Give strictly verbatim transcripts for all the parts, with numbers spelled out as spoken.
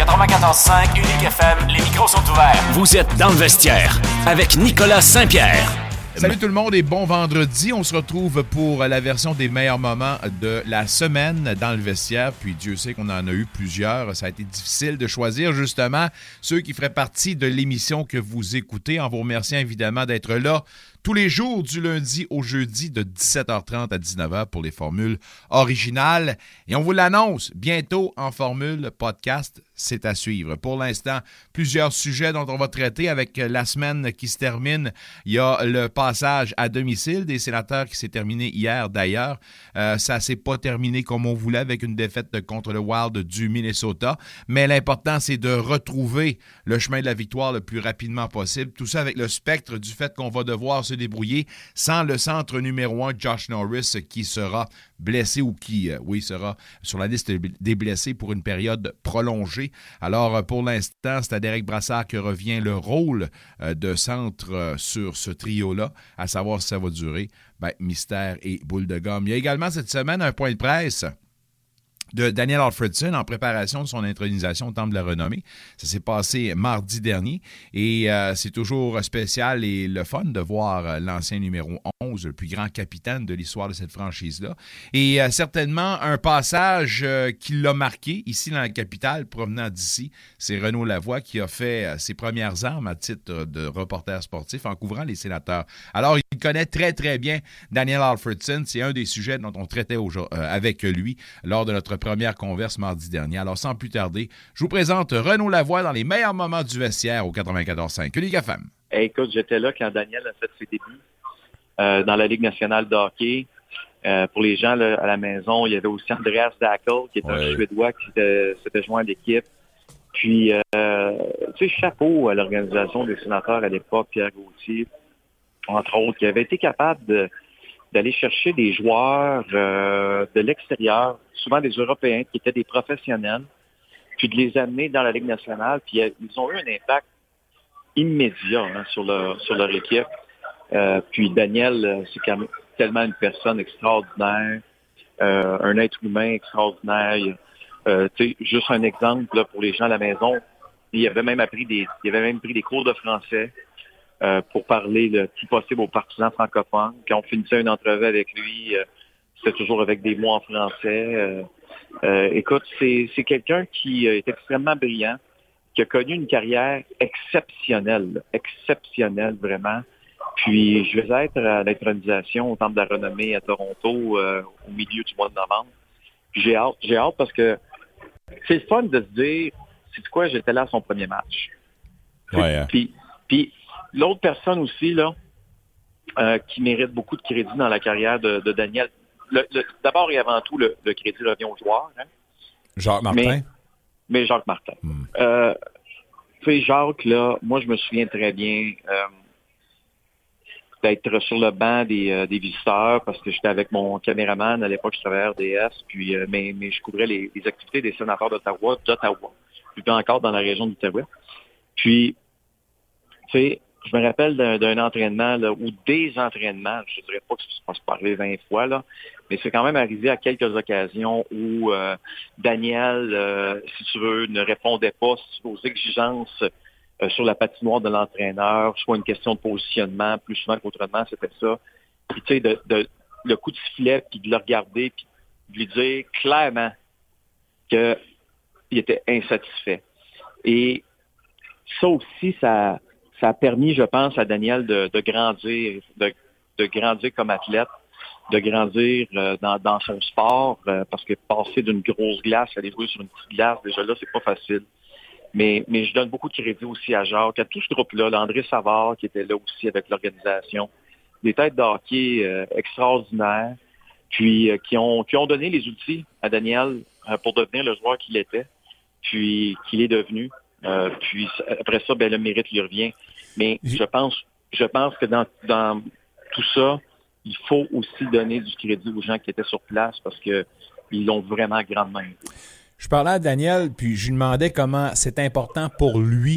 quatre-vingt-quatorze cinq Unique F M, les micros sont ouverts. Vous êtes dans le vestiaire avec Nicolas Saint-Pierre. Salut tout le monde et bon vendredi. On se retrouve pour la version des meilleurs moments de la semaine dans le vestiaire. Puis Dieu sait qu'on en a eu plusieurs. Ça a été difficile de choisir justement ceux qui feraient partie de l'émission que vous écoutez. En vous remerciant évidemment d'être là tous les jours du lundi au jeudi de dix-sept heures trente à dix-neuf heures pour les formules originales. Et on vous l'annonce bientôt en formule podcast. C'est à suivre. Pour l'instant, plusieurs sujets dont on va traiter avec la semaine qui se termine. Il y a le passage à domicile des sénateurs qui s'est terminé hier d'ailleurs. Euh, ça ne s'est pas terminé comme on voulait avec une défaite contre le Wild du Minnesota. Mais l'important, c'est de retrouver le chemin de la victoire le plus rapidement possible. Tout ça avec le spectre du fait qu'on va devoir se débrouiller sans le centre numéro un, Josh Norris, qui sera blessé ou qui, euh, oui, sera sur la liste des blessés pour une période prolongée. Alors, pour l'instant, c'est à Derek Brassard que revient le rôle euh, de centre euh, sur ce trio-là, à savoir si ça va durer. Ben, mystère et boule de gomme. Il y a également cette semaine un point de presse de Daniel Alfredson en préparation de son intronisation au Temple de la Renommée. Ça s'est passé mardi dernier et euh, c'est toujours spécial et le fun de voir l'ancien numéro onze, le plus grand capitaine de l'histoire de cette franchise-là. Et euh, certainement un passage euh, qui l'a marqué ici dans la capitale, provenant d'ici. C'est Renaud Lavoie qui a fait euh, ses premières armes à titre de reporter sportif en couvrant les sénateurs. Alors, il connaît très, très bien Daniel Alfredson. C'est un des sujets dont on traitait euh, avec lui lors de notre première converse mardi dernier. Alors, sans plus tarder, je vous présente Renaud Lavoie dans les meilleurs moments du vestiaire au quatre-vingt-quatorze cinq. Unique F M. Hey, écoute, j'étais là quand Daniel a fait ses débuts euh, dans la Ligue nationale de hockey. Euh, pour les gens là, à la maison, il y avait aussi Andreas Dackel, qui est ouais. un Suédois qui s'était, s'était joint à l'équipe. Puis, euh, tu sais, chapeau à l'organisation des sénateurs à l'époque, Pierre Gauthier, entre autres, qui avait été capable de d'aller chercher des joueurs euh, de l'extérieur, souvent des Européens, qui étaient des professionnels, puis de les amener dans la Ligue nationale. Puis ils ont eu un impact immédiat hein, sur, leur, sur leur équipe. Euh, puis Daniel, c'est quand même tellement une personne extraordinaire, euh, un être humain extraordinaire. Euh, tu sais, juste un exemple là, pour les gens à la maison, il avait même appris des, il avait même pris des cours de français. Euh, pour parler le plus possible aux partisans francophones. Quand on finissait une entrevue avec lui, euh, c'était toujours avec des mots en français. Euh, euh, écoute, c'est, c'est quelqu'un qui est extrêmement brillant, qui a connu une carrière exceptionnelle, exceptionnelle vraiment. Puis je vais être à l'intronisation au Temple de la Renommée à Toronto euh, au milieu du mois de novembre. Puis j'ai hâte, j'ai hâte parce que c'est le fun de se dire, c'est quoi, j'étais là à son premier match. Ouais, hein. Puis, puis l'autre personne aussi, là, euh, qui mérite beaucoup de crédit dans la carrière de, de Daniel, le, le, d'abord et avant tout, le, le crédit revient aux joueurs. Hein. Jacques Martin? Mais, mais Jacques Martin. Hmm. Euh, tu sais, Jacques, là, moi, je me souviens très bien euh, d'être sur le banc des, euh, des visiteurs parce que j'étais avec mon caméraman. À l'époque, je travaillais à R D S, puis, euh, mais, mais je couvrais les, les activités des sénateurs d'Ottawa, d'Ottawa. J'étais encore dans la région de l'Outaouais. Puis, tu sais, je me rappelle d'un, d'un entraînement là, ou des entraînements, je ne dirais pas que ça se parler vingt fois, là, mais c'est quand même arrivé à quelques occasions où euh, Daniel, euh, si tu veux, ne répondait pas aux exigences euh, sur la patinoire de l'entraîneur, soit une question de positionnement, plus souvent qu'autrement, c'était ça. Puis tu sais, de, de, le coup de sifflet, puis de le regarder, puis de lui dire clairement qu'il était insatisfait. Et ça aussi, ça... Ça a permis, je pense, à Daniel de, de grandir, de, de grandir comme athlète, de grandir euh, dans, dans son sport, euh, parce que passer d'une grosse glace, aller jouer sur une petite glace, déjà là, c'est pas facile. Mais, mais je donne beaucoup de crédit aussi à Jacques, à tout ce groupe-là, l'André Savard qui était là aussi avec l'organisation, des têtes de hockey euh, extraordinaires, puis euh, qui ont qui ont donné les outils à Daniel euh, pour devenir le joueur qu'il était, puis qu'il est devenu. Euh, puis après ça, ben le mérite lui revient. Mais je pense, je pense que dans, dans tout ça, il faut aussi donner du crédit aux gens qui étaient sur place parce que ils l'ont vraiment grandement aidé. Je parlais à Daniel, puis je lui demandais comment c'est important pour lui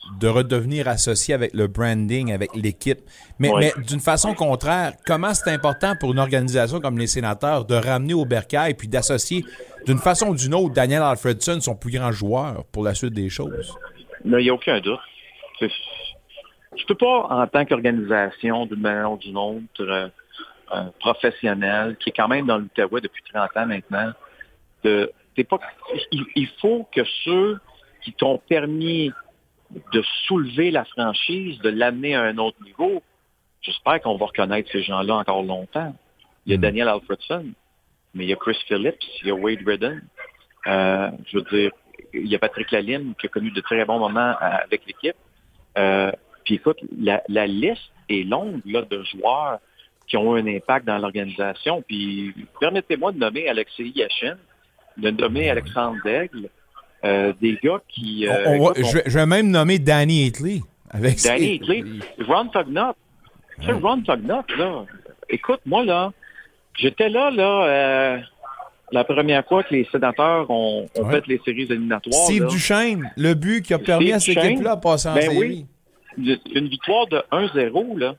de redevenir associé avec le branding, avec l'équipe. Mais, ouais. mais d'une façon contraire, comment c'est important pour une organisation comme les Sénateurs de ramener au bercail puis d'associer d'une façon ou d'une autre Daniel Alfredsson, son plus grand joueur, pour la suite des choses? Il n'y a aucun doute. C'est, je peux pas, en tant qu'organisation, d'une manière ou d'une autre, euh, euh, professionnelle, qui est quand même dans l'Outaouais depuis trente ans maintenant, de, t'es pas, il, il faut que ceux qui t'ont permis de soulever la franchise, de l'amener à un autre niveau, j'espère qu'on va reconnaître ces gens-là encore longtemps. Il y a mm. Daniel Alfredsson, mais il y a Chris Phillips, il y a Wade Redden. Euh, je veux dire, il y a Patrick Lalime qui a connu de très bons moments avec l'équipe. Euh, puis écoute, la, la liste est longue là, de joueurs qui ont eu un impact dans l'organisation. Puis permettez-moi de nommer Alexei Yashin, de nommer Alexandre Daigle, euh, des gars qui... Euh, on, on va, écoute, je, je vais même nommer Danny Hitley. Avec Danny Hitley, Ron Tugnutt. Tu sais, Ron Tugnutt, là, écoute, moi, là, j'étais là, là... Euh, la première fois que les Sénateurs ont, ont ouais. fait les séries éliminatoires. Steve là, Duchesne, le but qui a permis Steve à cette Duchesne, équipe-là de passer en ben série. Oui, une victoire de un zéro, là.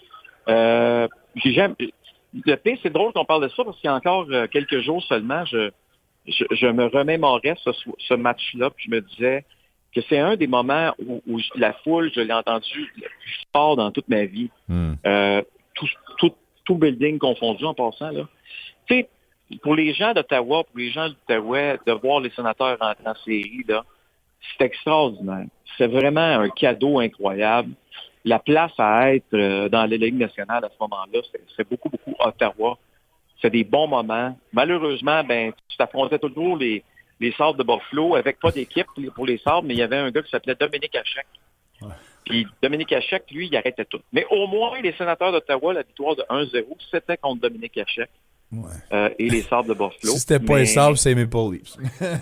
Euh, j'ai jamais... Le pire, c'est drôle qu'on parle de ça parce qu'il y a encore euh, quelques jours seulement, je, je, je me remémorais ce, ce match-là, puis je me disais que c'est un des moments où, où la foule, je l'ai entendu le plus fort dans toute ma vie. Mm. Euh, tout, tout, tout building confondu en passant, là. Tu sais, pour les gens d'Ottawa, pour les gens d'Outaouais, de voir les Sénateurs rentrer en série, là, c'est extraordinaire. C'est vraiment un cadeau incroyable. La place à être euh, dans la Ligue nationale à ce moment-là, c'est, c'est beaucoup, beaucoup Ottawa. C'est des bons moments. Malheureusement, ben, tu t'affrontais toujours les, les Sabres de Buffalo avec pas d'équipe pour les Sabres, mais il y avait un gars qui s'appelait Dominique Hachek. Ouais. Puis Dominique Hachek, lui, il arrêtait tout. Mais au moins, les Sénateurs d'Ottawa, la victoire de un zéro, c'était contre Dominique Hachek. Ouais. Euh, et les Sabres de Buffalo. Si c'était pas mais... les Sabres, c'est Maple Leafs.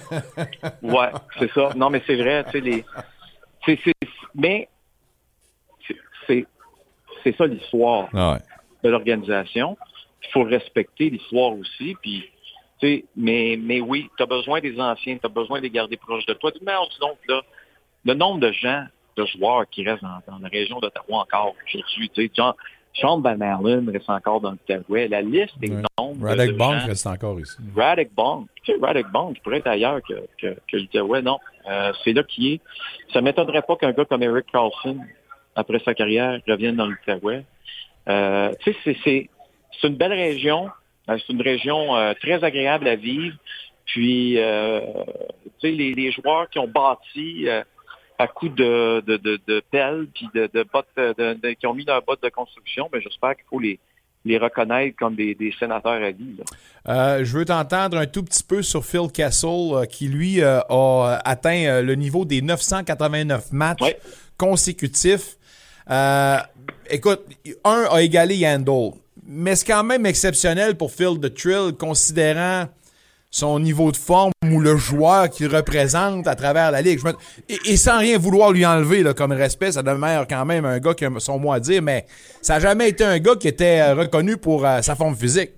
Ouais, c'est ça. Non, mais c'est vrai, tu sais, les... C'est, c'est... Mais c'est, c'est... c'est ça l'histoire ouais. de l'organisation. Il faut respecter l'histoire aussi, puis tu sais, mais, mais oui, tu as besoin des anciens, tu as besoin de les garder proches de toi. Mais donc, là, le nombre de gens, de joueurs qui restent dans, dans la région d'Ottawa encore aujourd'hui, tu sais, genre, Sean Van Allen reste encore dans l'Outaouais. La liste est ouais. longue. Radek Bonk reste encore ici. Radek Bonk. Tu sais, Radek Bonk, il pourrait être ailleurs que, que, que l'Outaouais. Non. Euh, c'est là qu'il est. Ça ne m'étonnerait pas qu'un gars comme Erik Karlsson, après sa carrière, revienne dans l'Outaouais. Euh, tu sais, c'est, c'est, c'est une belle région. C'est une région euh, très agréable à vivre. Puis, euh, tu sais, les, les joueurs qui ont bâti... Euh, à coup de, de, de, de pelles puis de, de bottes de, de, qui ont mis leur botte de construction, mais j'espère qu'il faut les, les reconnaître comme des, des sénateurs à vie. Euh, je veux t'entendre un tout petit peu sur Phil Kessel, euh, qui, lui, euh, a atteint euh, le niveau des neuf cent quatre-vingt-neuf matchs ouais. consécutifs. Euh, écoute, un a égalé Yandel, mais c'est quand même exceptionnel pour Phil the Thrill, considérant son niveau de forme ou le joueur qu'il représente à travers la Ligue. Je me... et, et sans rien vouloir lui enlever là, comme respect, ça demeure quand même un gars qui a son mot à dire, mais ça n'a jamais été un gars qui était euh, reconnu pour euh, sa forme physique.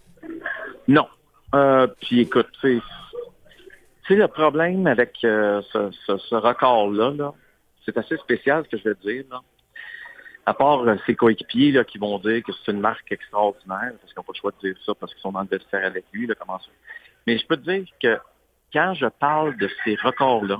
Non. Euh, puis écoute, tu sais, le problème avec euh, ce, ce, ce record-là, là, c'est assez spécial ce que je vais te dire. Là. À part euh, ses coéquipiers là, qui vont dire que c'est une marque extraordinaire, parce qu'ils n'ont pas le choix de dire ça parce qu'ils sont dans le vestiaire avec lui, là, comment ça. Mais je peux te dire que quand je parle de ces records-là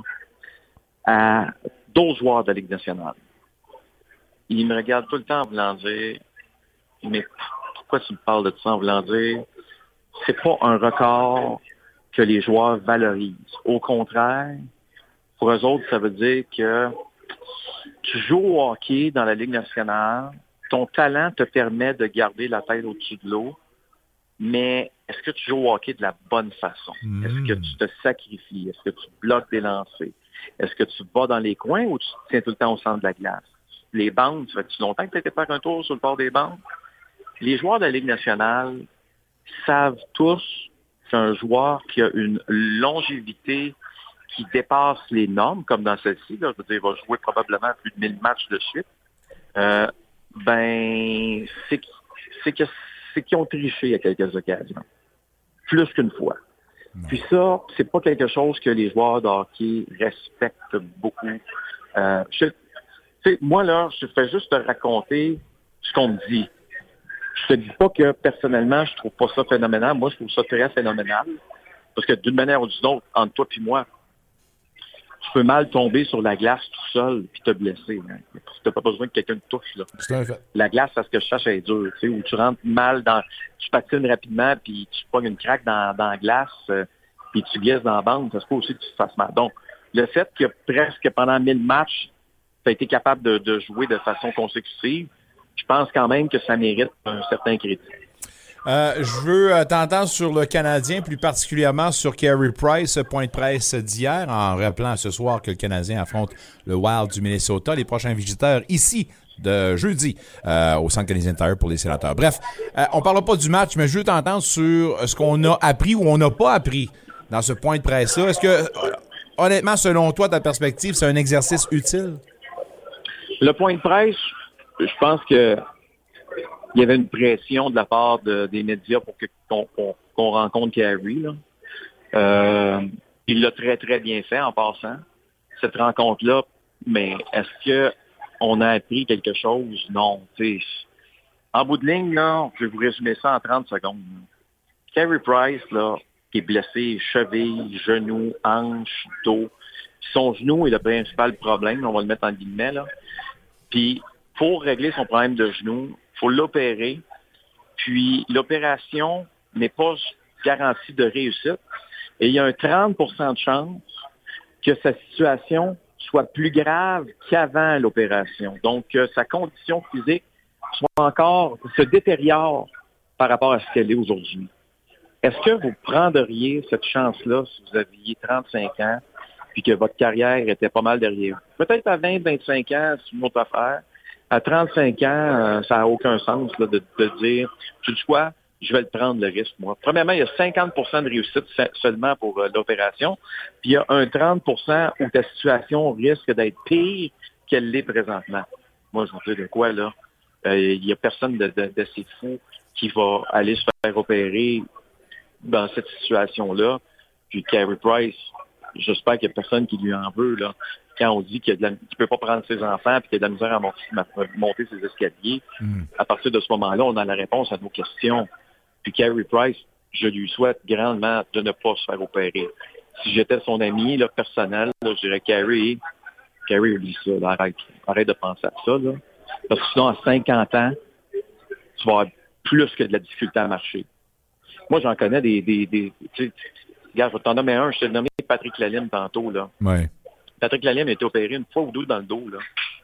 à d'autres joueurs de la Ligue nationale, ils me regardent tout le temps en voulant dire « Mais pourquoi tu me parles de ça en voulant dire c'est pas un record que les joueurs valorisent. Au contraire, pour eux autres, ça veut dire que tu joues au hockey dans la Ligue nationale, ton talent te permet de garder la tête au-dessus de l'eau, mais est-ce que tu joues au hockey de la bonne façon? Mmh. Est-ce que tu te sacrifies? Est-ce que tu bloques des lancers? Est-ce que tu vas dans les coins ou tu te tiens tout le temps au centre de la glace? Les bandes, ça fait-tu longtemps que tu as été faire un tour sur le bord des bandes? Les joueurs de la Ligue nationale savent tous qu'un joueur qui a une longévité qui dépasse les normes, comme dans celle-ci, là, je veux dire, il va jouer probablement plus de mille matchs de suite, euh, ben, c'est, c'est, que, c'est qu'ils ont triché à quelques occasions. Plus qu'une fois. Non. Puis ça, c'est pas quelque chose que les joueurs de hockey respectent beaucoup. Euh, je, Tu sais, moi, là, je fais juste te raconter ce qu'on me dit. Je te dis pas que, personnellement, je trouve pas ça phénoménal. Moi, je trouve ça très phénoménal. Parce que d'une manière ou d'une autre, entre toi et moi, tu peux mal tomber sur la glace tout seul puis te blesser. Hein. Tu n'as pas besoin que quelqu'un te touche. Là. C'est un fait. La glace, à ce que je cherche, elle est dure. Tu sais, où tu rentres mal dans... Tu patines rapidement puis tu pognes une craque dans, dans la glace euh, puis tu glisses dans la bande. Ça se peut aussi que tu te fasses mal. Donc, le fait que presque pendant mille matchs, tu as été capable de, de jouer de façon consécutive, je pense quand même que ça mérite un certain crédit. Euh, je veux euh, t'entendre sur le Canadien, plus particulièrement sur Carey Price, point de presse d'hier, en rappelant ce soir que le Canadien affronte le Wild du Minnesota, les prochains visiteurs ici de jeudi euh, au Centre canadien Tire pour les sénateurs. Bref, euh, on ne parlera pas du match, mais je veux t'entendre sur ce qu'on a appris ou on n'a pas appris dans ce point de presse-là. Est-ce que, euh, honnêtement, selon toi, ta perspective, c'est un exercice utile? Le point de presse, je pense que il y avait une pression de la part de, des médias pour que, qu'on, qu'on, qu'on rencontre Carey. Là. Euh, il l'a très, très bien fait en passant, cette rencontre-là. Mais est-ce qu'on a appris quelque chose? Non. T'sais, en bout de ligne, là, je vais vous résumer ça en trente secondes. Carey Price, là, qui est blessé, cheville, genou, hanche, dos. Son genou est le principal problème, on va le mettre en guillemets, là. Puis, pour régler son problème de genou, il faut l'opérer. Puis, l'opération n'est pas garantie de réussite. Et il y a un trente pour cent de chance que sa situation soit plus grave qu'avant l'opération. Donc, que sa condition physique soit encore, se détériore par rapport à ce qu'elle est aujourd'hui. Est-ce que vous prendriez cette chance-là si vous aviez trente-cinq ans puis que votre carrière était pas mal derrière vous? Peut-être à vingt, vingt-cinq ans, c'est une autre affaire. À trente-cinq ans, euh, ça n'a aucun sens là, de, de dire, tu dis quoi, je vais le prendre le risque, moi. Premièrement, il y a cinquante pour cent de réussite seulement pour euh, l'opération, puis il y a un trente pour cent où ta situation risque d'être pire qu'elle l'est présentement. Moi, je vous dis de quoi, là? Euh, il n'y a personne de, de, de ces fous qui va aller se faire opérer dans cette situation-là. Puis Carey Price, j'espère qu'il n'y a personne qui lui en veut, là. Quand on dit qu'il ne peut pas prendre ses enfants et qu'il y a de la misère à monter, à monter ses escaliers, mm. à partir de ce moment-là, on a la réponse à nos questions. Puis Carey Price, je lui souhaite grandement de ne pas se faire opérer. Si j'étais son ami là, personnel, là, je dirais Carey, Carey, oublie ça, là, arrête, arrête de penser à ça. Là. Parce que sinon, à cinquante ans, tu vas avoir plus que de la difficulté à marcher. Moi, j'en connais des... des, des tu sais, regarde, je vais t'en nommer un. Je t'ai nommé Patrick Lalime tantôt. Là. Ouais. Patrick Lalime a été opéré une fois ou deux dans le dos. Là.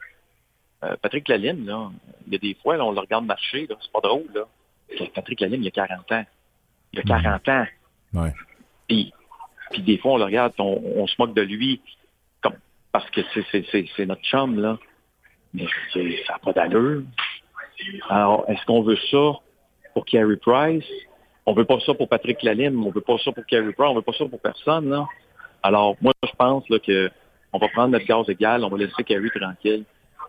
Euh, Patrick Lalime, là, il y a des fois, là, on le regarde marcher. Là, c'est pas drôle. Là. Patrick Lalime, il a quarante ans. Il a quarante ans. Ouais. Puis, puis des fois, on le regarde, on, on se moque de lui comme parce que c'est, c'est, c'est, c'est notre chum, là. Mais c'est, ça n'a pas d'allure. Alors, est-ce qu'on veut ça pour Carey Price? On veut pas ça pour Patrick Lalime, on veut pas ça pour Carey Price, on veut pas ça pour personne, là. Alors, moi, je pense là, que on va prendre notre gaz égal, on va laisser Carey tranquille.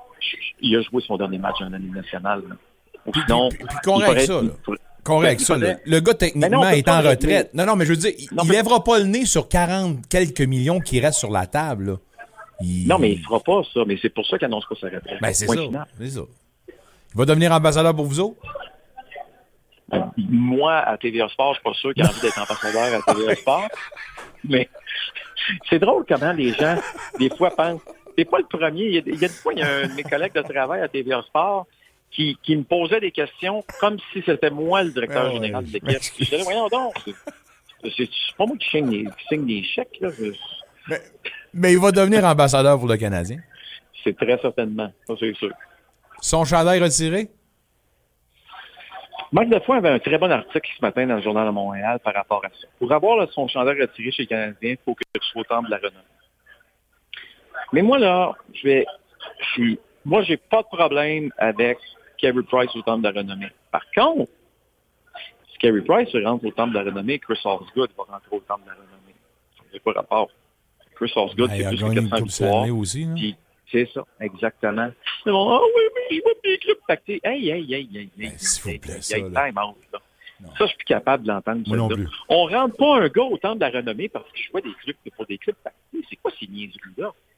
Il a joué son dernier match en année nationale. Là. Ou puis, sinon, puis, puis qu'on règle ça, là. Pourrait... Qu'on règle ça, là. Le gars, techniquement, non, est en retraite. Non, non, mais je veux dire, il, non, il mais... lèvera pas le nez sur quarante quelques millions qui restent sur la table, là. Il... Non, mais il fera pas ça. Mais c'est pour ça qu'il annonce pas sa retraite. Ben, c'est ça. C'est ça. Il va devenir ambassadeur pour vous autres? Ben, moi, à T V A Sport, je suis pas sûr qu'il a envie d'être ambassadeur à T V A Sport. Mais c'est drôle comment les gens, des fois, pensent... C'est pas le premier. Il y a, il y a des fois, il y a un de mes collègues de travail à T V A Sport qui, qui me posait des questions comme si c'était moi le directeur oh, général de l'équipe. Je disais, voyons donc, c'est, c'est, c'est pas moi qui signe des, qui signe des chèques. Là. Je... Mais, mais il va devenir ambassadeur pour le Canadien. C'est très certainement, ça c'est sûr. Son chandail retiré? Marc Defoy avait un très bon article ce matin dans le Journal de Montréal par rapport à ça. Pour avoir là, son chandail retiré chez les Canadiens, il faut que tu sois au temple de la renommée. Mais moi, là, je vais... Je suis, moi, j'ai pas de problème avec Carey Price au temple de la renommée. Par contre, si Carey Price rentre au temple de la renommée, Chris Osgood va rentrer au temple de la renommée. C'est pas rapport. Chris Osgood, c'est plus que quatre cents victoires. Aussi, hein? Puis, c'est ça, exactement. C'est bon, ah oui, mais je vois des clubs pactés. Hey, hey, hey, hey, hey. S'il vous plaît, ça, là. Time out, là. Ça, je suis plus capable de l'entendre. Moi non plus. On rentre pas un gars au temple de la renommée parce que je vois des clubs pour des clubs pactés. C'est quoi ces niaiseries-là?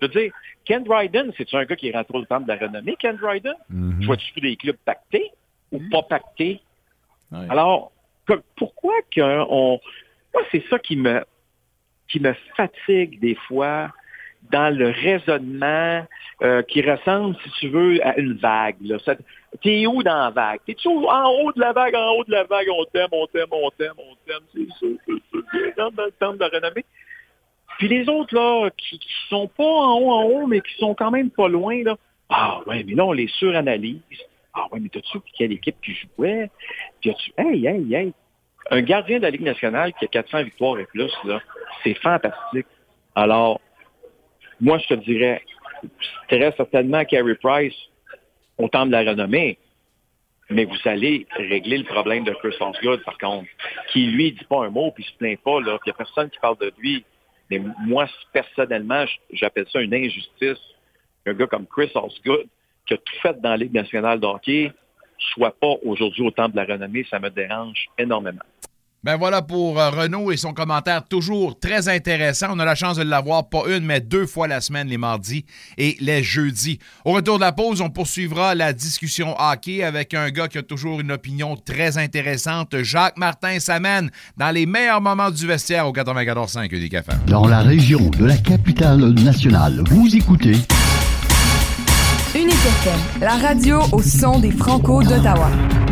Je veux dire, Ken Dryden, c'est-tu un gars qui est rentré au temple de la renommée, Ken Dryden? Mm-hmm. Vois-tu des clubs pactés ou mm-hmm. pas pactés? Ouais. Alors, que, pourquoi qu'on... Moi, c'est ça qui me, qui me fatigue des fois dans le raisonnement euh, qui ressemble, si tu veux, à une vague. Là. Ça, t'es où dans la vague? T'es-tu en haut de la vague, en haut de la vague, on t'aime, on t'aime, on t'aime, on t'aime, c'est ça, c'est ça, dans le temple de la renommée. Puis les autres, là, qui, qui sont pas en haut, en haut, mais qui sont quand même pas loin, là, ah ouais, mais là, on les suranalyse. Ah ouais, mais t'as-tu quelle équipe qui jouait? Puis as-tu, hey, hey, hey, un gardien de la Ligue nationale qui a quatre cents victoires et plus, là, c'est fantastique. Alors, moi, je te dirais, très certainement Carey Price au temps de la renommée, mais vous allez régler le problème de Chris Osgood, par contre, qui, lui, dit pas un mot, puis il se plaint pas, là, puis il y a personne qui parle de lui. Mais moi, personnellement, j'appelle ça une injustice qu'un gars comme Chris Osgood, qui a tout fait dans la Ligue nationale de hockey, soit pas aujourd'hui au temple de la renommée, ça me dérange énormément. Ben voilà pour euh, Renaud et son commentaire toujours très intéressant. On a la chance de l'avoir pas une, mais deux fois la semaine, les mardis et les jeudis. Au retour de la pause, on poursuivra la discussion hockey avec un gars qui a toujours une opinion très intéressante. Jacques-Martin s'amène dans les meilleurs moments du vestiaire au quatre-vingt-quatorze cinq Unique F M. Dans la région de la capitale nationale, vous écoutez Unique F M, la radio au son des Franco d'Ottawa.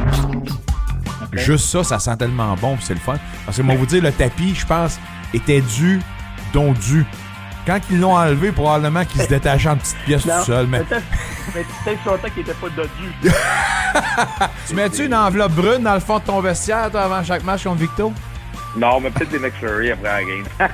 Juste ça, ça sent tellement bon, puis c'est le fun. Parce que, moi, vous dire, le tapis, je pense, était dû, dont dû. Quand ils l'ont enlevé, probablement qu'il se détachait en petites pièces non, tout seul. Mais peut-être, mais peut-être longtemps qu'il n'était pas dodu. Tu mets-tu une enveloppe brune dans le fond de ton vestiaire, toi, avant chaque match contre Victo? Non, mais peut-être des McFlurry après la game.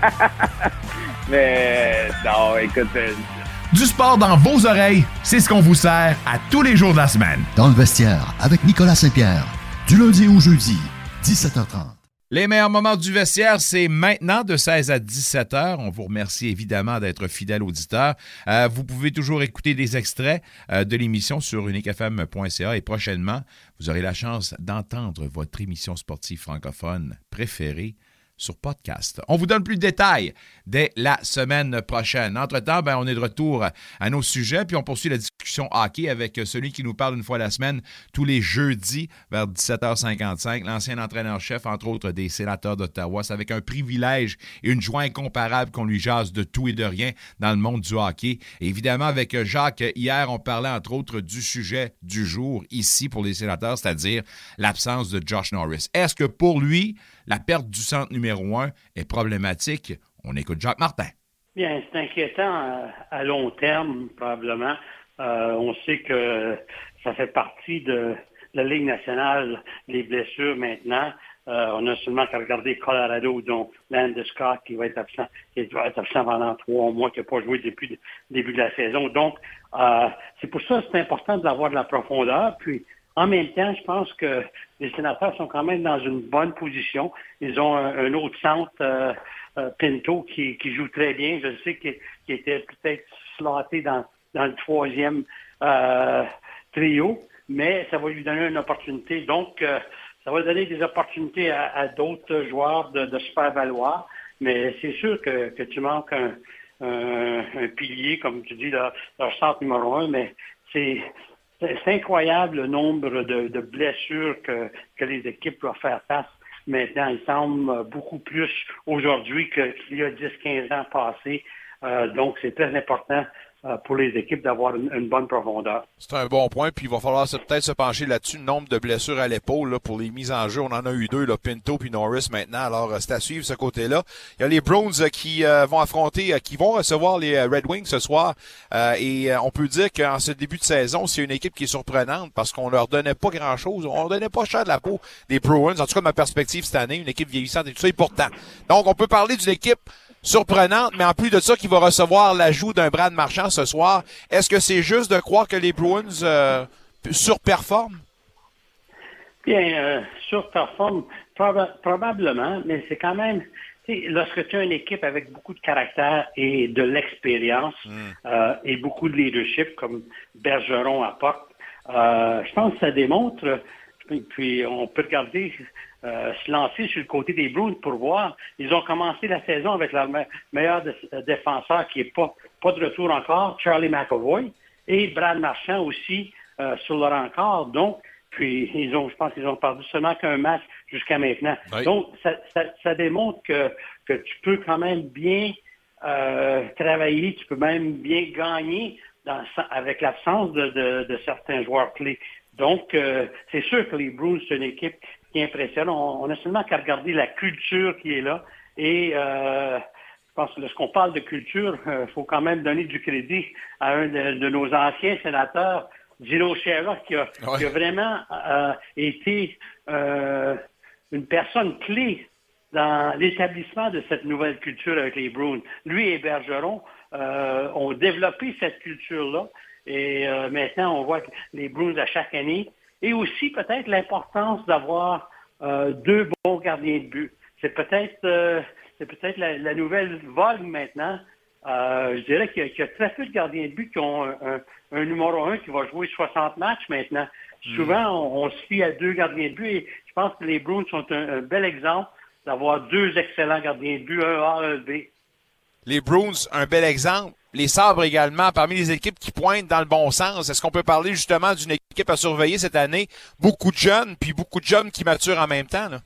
Mais, non, écoute... Euh... Du sport dans vos oreilles, c'est ce qu'on vous sert à tous les jours de la semaine. Dans le vestiaire, avec Nicolas Saint-Pierre. Du lundi au jeudi, dix-sept heures trente. Les meilleurs moments du vestiaire, c'est maintenant de seize à dix-sept heures. On vous remercie évidemment d'être fidèle auditeur. Euh, vous pouvez toujours écouter des extraits euh, de l'émission sur unique f m point c a et prochainement, vous aurez la chance d'entendre votre émission sportive francophone préférée sur podcast. On vous donne plus de détails dès la semaine prochaine. Entre-temps, ben, on est de retour à nos sujets, puis on poursuit la discussion hockey avec celui qui nous parle une fois la semaine, tous les jeudis vers dix-sept heures cinquante-cinq, l'ancien entraîneur-chef, entre autres, des Sénateurs d'Ottawa. C'est avec un privilège et une joie incomparable qu'on lui jase de tout et de rien dans le monde du hockey. Et évidemment, avec Jacques, hier, on parlait, entre autres, du sujet du jour ici pour les Sénateurs, c'est-à-dire l'absence de Josh Norris. Est-ce que pour lui, la perte du centre numéro un est problématique? On écoute Jacques-Martin. Bien, c'est inquiétant à, à long terme, probablement. Euh, on sait que ça fait partie de la Ligue nationale, les blessures maintenant. Euh, on a seulement qu'à regarder Colorado, dont Landeskog qui va être absent, qui va être absent pendant trois mois, qui n'a pas joué depuis le début de la saison. Donc, euh, c'est pour ça que c'est important d'avoir de la profondeur. Puis, en même temps, je pense que les Sénateurs sont quand même dans une bonne position. Ils ont un, un autre centre, euh, euh, Pinto, qui, qui joue très bien. Je sais qu'il, qu'il était peut-être slotté dans, dans le troisième euh, trio, mais ça va lui donner une opportunité. Donc, euh, ça va donner des opportunités à, à d'autres joueurs de, de se faire valoir. Mais c'est sûr que, que tu manques un, un, un pilier, comme tu dis, leur, leur centre numéro un, mais c'est... C'est incroyable le nombre de, de blessures que, que les équipes doivent faire face. Maintenant, il semble beaucoup plus aujourd'hui qu'il y a dix quinze ans passés. Euh, donc, c'est très important euh, pour les équipes d'avoir une, une bonne profondeur. C'est un bon point, puis il va falloir se, peut-être se pencher là-dessus. Le nombre de blessures à l'épaule là, pour les mises en jeu, on en a eu deux, là, Pinto puis Norris maintenant. Alors, euh, c'est à suivre ce côté-là. Il y a les Bruins euh, qui euh, vont affronter, euh, qui vont recevoir les euh, Red Wings ce soir. Euh, et euh, on peut dire qu'en ce début de saison, c'est une équipe qui est surprenante parce qu'on leur donnait pas grand-chose. On leur donnait pas cher de la peau des Bruins. En tout cas, de ma perspective cette année, une équipe vieillissante et tout ça. Et pourtant, donc on peut parler d'une équipe surprenante, mais en plus de ça, qui va recevoir l'ajout d'un Brad Marchand ce soir. Est-ce que c'est juste de croire que les Bruins euh, surperforment? Bien, euh, surperforment proba- probablement, mais c'est quand même, tu sais, lorsque tu as une équipe avec beaucoup de caractère et de l'expérience mm. euh, et beaucoup de leadership, comme Bergeron apporte, euh, je pense que ça démontre Puis, puis on peut regarder, euh, se lancer sur le côté des Bruins pour voir. Ils ont commencé la saison avec leur me- meilleur dé- défenseur qui n'est pas, pas de retour encore, Charlie McAvoy, et Brad Marchand aussi euh, sur leur encore. Donc, puis ils ont, je pense qu'ils ont perdu seulement qu'un match jusqu'à maintenant. Oui. Donc, ça, ça, ça démontre que, que tu peux quand même bien euh, travailler, tu peux même bien gagner dans, avec l'absence de, de, de certains joueurs clés. Donc, euh, c'est sûr que les Bruins, c'est une équipe qui impressionne. On, on a seulement qu'à regarder la culture qui est là. Et euh, je pense que lorsqu'on parle de culture, il euh, faut quand même donner du crédit à un de, de nos anciens sénateurs, Gino Chara, qui a, ouais. qui a vraiment euh, été euh, une personne clé dans l'établissement de cette nouvelle culture avec les Bruins. Lui et Bergeron euh, ont développé cette culture-là. Et euh, maintenant, on voit que les Bruins à chaque année. Et aussi peut-être l'importance d'avoir euh, deux bons gardiens de but. C'est peut-être euh, c'est peut-être la, la nouvelle vogue maintenant. Euh, je dirais qu'il y, a, qu'il y a très peu de gardiens de but qui ont un, un, un numéro un qui va jouer soixante matchs maintenant. Mm. Souvent, on, on se fie à deux gardiens de but et je pense que les Bruins sont un, un bel exemple d'avoir deux excellents gardiens de but, un A, un B. Les Bruins, un bel exemple. Les Sabres également, parmi les équipes qui pointent dans le bon sens. Est-ce qu'on peut parler justement d'une équipe à surveiller cette année? Beaucoup de jeunes, puis beaucoup de jeunes qui maturent en même temps, là.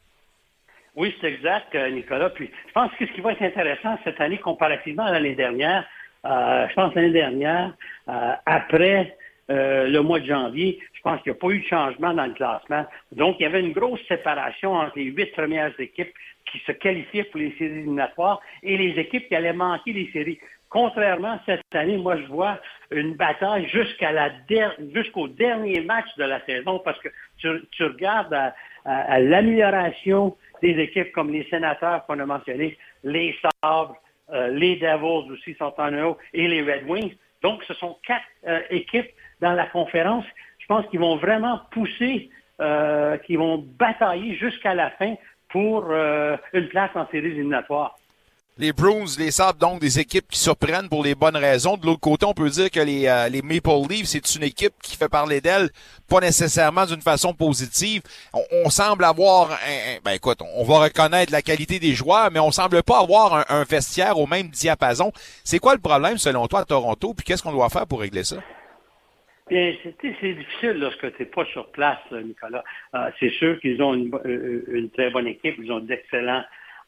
Oui, c'est exact, Nicolas. Puis je pense que ce qui va être intéressant cette année comparativement à l'année dernière, euh, je pense l'année dernière, euh, après euh, le mois de janvier, je pense qu'il n'y a pas eu de changement dans le classement. Donc, il y avait une grosse séparation entre les huit premières équipes qui se qualifiaient pour les séries éliminatoires et les équipes qui allaient manquer les séries. Contrairement, cette année, moi, je vois une bataille jusqu'à la der- jusqu'au dernier match de la saison parce que tu, tu regardes à, à, à l'amélioration des équipes comme les Sénateurs qu'on a mentionnés, les Sabres, euh, les Devils aussi sont en haut et les Red Wings. Donc, ce sont quatre euh, équipes dans la conférence. Je pense qu'ils vont vraiment pousser, euh, qu'ils vont batailler jusqu'à la fin pour euh, une place en séries éliminatoires. Les Bruins, les Sabres, donc des équipes qui surprennent pour les bonnes raisons. De l'autre côté, on peut dire que les, euh, les Maple Leafs, c'est une équipe qui fait parler d'elle, pas nécessairement d'une façon positive. On, on semble avoir, un, un, ben écoute, on va reconnaître la qualité des joueurs, mais on semble pas avoir un, un vestiaire au même diapason. C'est quoi le problème selon toi à Toronto, puis qu'est-ce qu'on doit faire pour régler ça? Bien, c'est, c'est difficile lorsque tu n'es pas sur place, Nicolas. Euh, c'est sûr qu'ils ont une, une très bonne équipe, ils ont d'excellents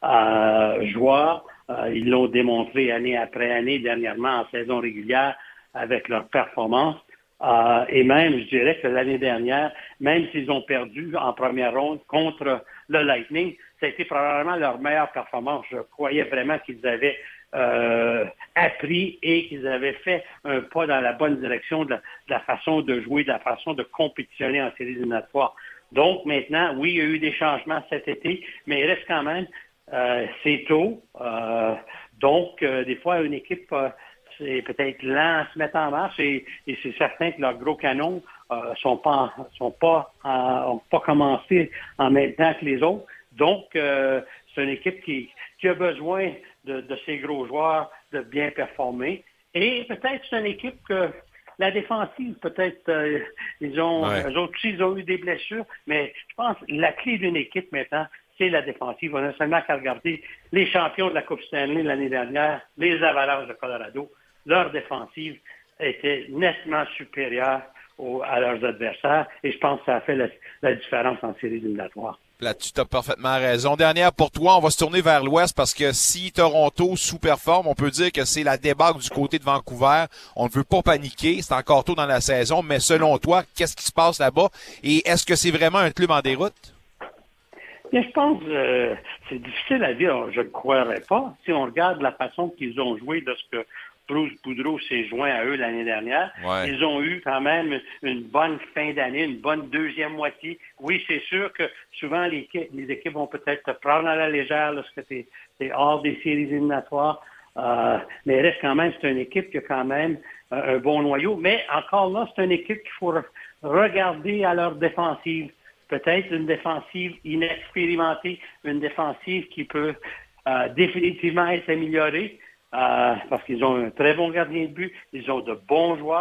euh, joueurs. Euh, ils l'ont démontré année après année, dernièrement en saison régulière, avec leur performance. Euh, et même, je dirais que l'année dernière, même s'ils ont perdu en première ronde contre le Lightning, ça a été probablement leur meilleure performance. Je croyais vraiment qu'ils avaient euh, appris et qu'ils avaient fait un pas dans la bonne direction de la, de la façon de jouer, de la façon de compétitionner en séries éliminatoires. Donc maintenant, oui, il y a eu des changements cet été, mais il reste quand même Euh, c'est tôt. Euh, donc, euh, des fois, une équipe, euh, c'est peut-être lent à se mettre en marche et, et c'est certain que leurs gros canons euh, sont pas, sont pas, euh, ont pas commencé en même temps que les autres. Donc, euh, c'est une équipe qui, qui a besoin de, de ces gros joueurs de bien performer. Et peut-être c'est une équipe que la défensive, peut-être, euh, ils ont, ouais. eux autres aussi, ils ont eu des blessures, mais je pense que la clé d'une équipe maintenant, c'est la défensive. On a seulement qu'à regarder les champions de la Coupe Stanley l'année dernière, les Avalanches de Colorado. Leur défensive était nettement supérieure au, à leurs adversaires et je pense que ça a fait la, la différence en séries éliminatoires. Là-dessus, tu as parfaitement raison. Dernière pour toi, on va se tourner vers l'Ouest parce que si Toronto sous-performe, on peut dire que c'est la débâcle du côté de Vancouver. On ne veut pas paniquer, c'est encore tôt dans la saison, mais selon toi, qu'est-ce qui se passe là-bas? Et est-ce que c'est vraiment un club en déroute? Bien, je pense que euh, c'est difficile à dire, je ne croirais pas. Si on regarde la façon qu'ils ont joué lorsque Bruce Boudreau s'est joint à eux l'année dernière, ouais. Ils ont eu quand même une bonne fin d'année, une bonne deuxième moitié. Oui, c'est sûr que souvent les, les équipes vont peut-être te prendre à la légère lorsque tu es hors des séries éliminatoires, euh, mais il reste quand même, c'est une équipe qui a quand même euh, un bon noyau. Mais encore là, c'est une équipe qu'il faut regarder à leur défensive. Peut-être une défensive inexpérimentée, une défensive qui peut euh, définitivement être améliorée euh, parce qu'ils ont un très bon gardien de but, ils ont de bons joueurs.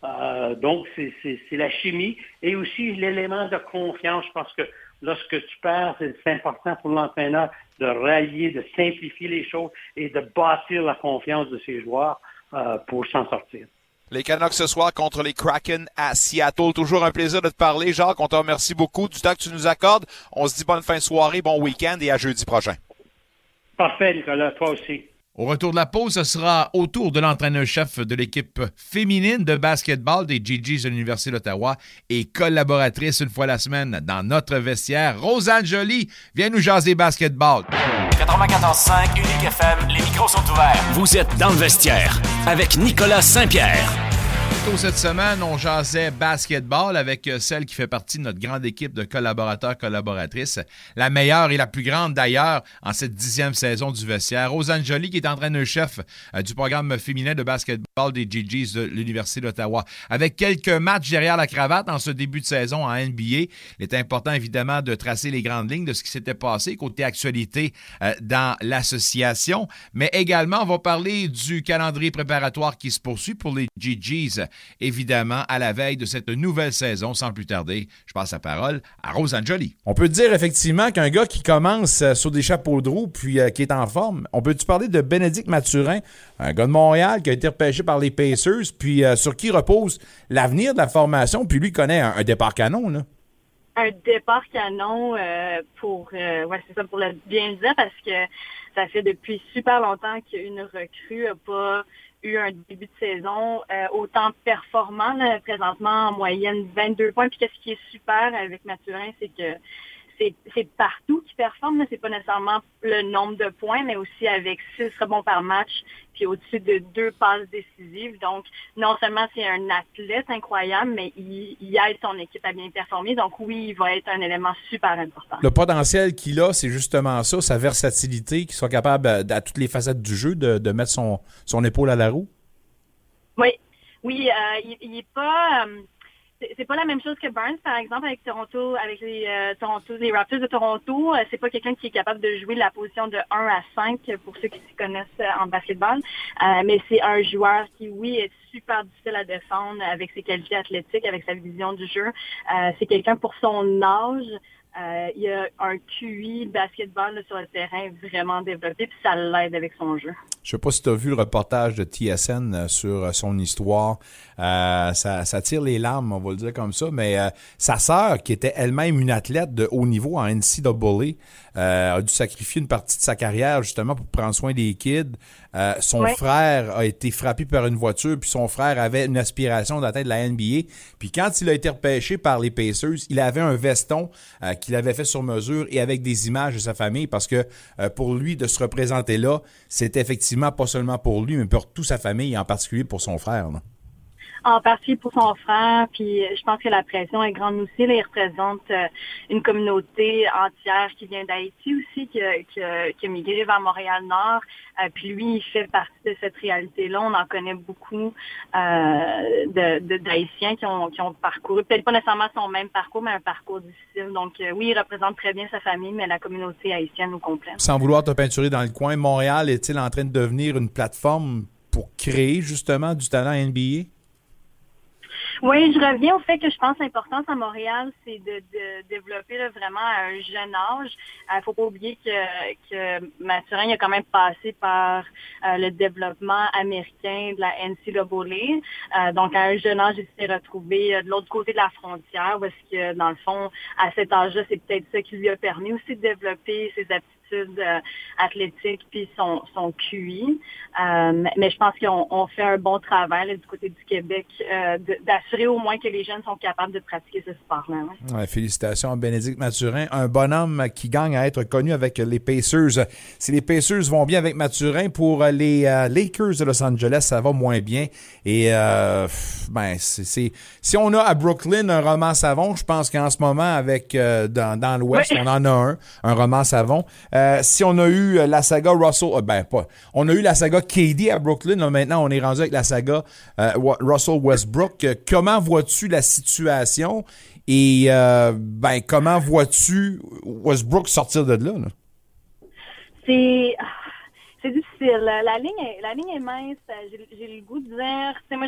Euh, donc, c'est, c'est, c'est la chimie et aussi l'élément de confiance. Je pense que lorsque tu perds, c'est, c'est important pour l'entraîneur de rallier, de simplifier les choses et de bâtir la confiance de ses joueurs euh, pour s'en sortir. Les Canucks ce soir contre les Kraken à Seattle. Toujours un plaisir de te parler, Jacques. On te remercie beaucoup du temps que tu nous accordes. On se dit bonne fin de soirée, bon week-end et à jeudi prochain. Parfait, Nicolas. Toi aussi. Au retour de la pause, ce sera au tour de l'entraîneur-chef de l'équipe féminine de basketball des G Gs de l'Université d'Ottawa et collaboratrice une fois la semaine dans notre vestiaire. Rosanne Joly vient nous jaser basketball. quatre-vingt-quatorze cinq Unique F M, les micros sont ouverts. Vous êtes dans le vestiaire avec Nicolas Saint-Pierre. Cette semaine, on jasait basketball avec celle qui fait partie de notre grande équipe de collaborateurs-collaboratrices, la meilleure et la plus grande d'ailleurs en cette dixième saison du vestiaire. Rosanne Joly qui est entraîneur-chef du programme féminin de basketball des G Gs de l'Université d'Ottawa. Avec quelques matchs derrière la cravate en ce début de saison en N B A, il est important évidemment de tracer les grandes lignes de ce qui s'était passé côté actualité dans l'association, mais également on va parler du calendrier préparatoire qui se poursuit pour les G Gs. Évidemment, à la veille de cette nouvelle saison, sans plus tarder, je passe la parole à Rosanne Joly. On peut dire effectivement qu'un gars qui commence euh, sur des chapeaux de roue puis euh, qui est en forme, on peut-tu parler de Bénédicte Mathurin, un gars de Montréal qui a été repêché par les Pacers, puis euh, sur qui repose l'avenir de la formation, puis lui connaît un, un départ canon, là. Un départ canon euh, pour, euh, ouais, c'est ça, pour le bien le dire, parce que ça fait depuis super longtemps qu'une recrue n'a pas eu un début de saison euh, autant performant, là, présentement en moyenne vingt-deux points. Puis qu'est-ce qui est super avec Mathurin, c'est que c'est, c'est partout qu'il performe. Là. C'est pas nécessairement le nombre de points, mais aussi avec six rebonds par match, puis au-dessus de deux passes décisives. Donc, non seulement c'est un athlète incroyable, mais il, il aide son équipe à bien performer. Donc oui, il va être un élément super important. Le potentiel qu'il a, c'est justement ça, sa versatilité, qu'il soit capable à toutes les facettes du jeu de, de mettre son, son épaule à la roue. Oui, oui, euh, il, il est pas... Euh, C'est, c'est pas la même chose que Burns, par exemple, avec Toronto, avec les euh, Toronto, les Raptors de Toronto. Euh, c'est pas quelqu'un qui est capable de jouer la position de un à cinq pour ceux qui s'y connaissent euh, en basketball. Euh, mais c'est un joueur qui, oui, est super difficile à défendre avec ses qualités athlétiques, avec sa vision du jeu. Euh, c'est quelqu'un pour son âge. Euh, il a un Q I basketball là, sur le terrain vraiment développé, puis ça l'aide avec son jeu. Je sais pas si tu as vu le reportage de T S N sur son histoire. Euh, ça, ça tire les larmes, on va le dire comme ça, mais euh, sa sœur, qui était elle-même une athlète de haut niveau en N C A A, euh, a dû sacrifier une partie de sa carrière justement pour prendre soin des kids. Euh, son ouais. frère a été frappé par une voiture, puis son frère avait une aspiration d'atteindre la N B A. Puis quand il a été repêché par les Pacers, il avait un veston euh, qu'il avait fait sur mesure et avec des images de sa famille, parce que euh, pour lui, de se représenter là, c'était effectivement pas seulement pour lui, mais pour toute sa famille, et en particulier pour son frère, là. En partie pour son frère, puis je pense que la pression est grande aussi. Là, il représente euh, une communauté entière qui vient d'Haïti aussi, qui, qui, qui a migré vers Montréal-Nord. Euh, puis lui, il fait partie de cette réalité-là. On en connaît beaucoup euh, de, de, d'Haïtiens qui ont, qui ont parcouru, peut-être pas nécessairement son même parcours, mais un parcours difficile. Donc euh, oui, il représente très bien sa famille, mais la communauté haïtienne au complet. Sans vouloir te peinturer dans le coin, Montréal est-il en train de devenir une plateforme pour créer justement du talent N B A? Oui, je reviens au fait que je pense que l'importance à Montréal, c'est de, de développer là, vraiment à un jeune âge. Il euh, faut pas oublier que, que Mathurin il a quand même passé par euh, le développement américain de la N C A A. Euh, donc, à un jeune âge, il s'est retrouvé euh, de l'autre côté de la frontière, parce que, dans le fond, à cet âge-là, c'est peut-être ça qui lui a permis aussi de développer ses aptitudes euh, athlétiques puis son, son Q I. Euh, mais je pense qu'on on fait un bon travail là, du côté du Québec euh, de, d'assurer au moins que les jeunes sont capables de pratiquer ce sport-là. Ouais. Ouais, félicitations à Bénédicte Mathurin, un bonhomme qui gagne à être connu avec les Pacers. Si les Pacers vont bien avec Mathurin, pour les euh, Lakers de Los Angeles, ça va moins bien. Et euh, ben, c'est, c'est si on a à Brooklyn un roman savon, je pense qu'en ce moment, avec euh, dans, dans l'Ouest, oui. on en a un, un roman savon. Euh, si on a eu la saga Russell, euh, ben pas, on a eu la saga K D à Brooklyn, là, maintenant on est rendu avec la saga euh, Russell Westbrook. Comment vois-tu la situation et euh, ben comment vois-tu Westbrook sortir de là, là? C'est c'est difficile. La ligne est, la ligne est mince. J'ai, j'ai le goût de dire, tu sais, moi je, je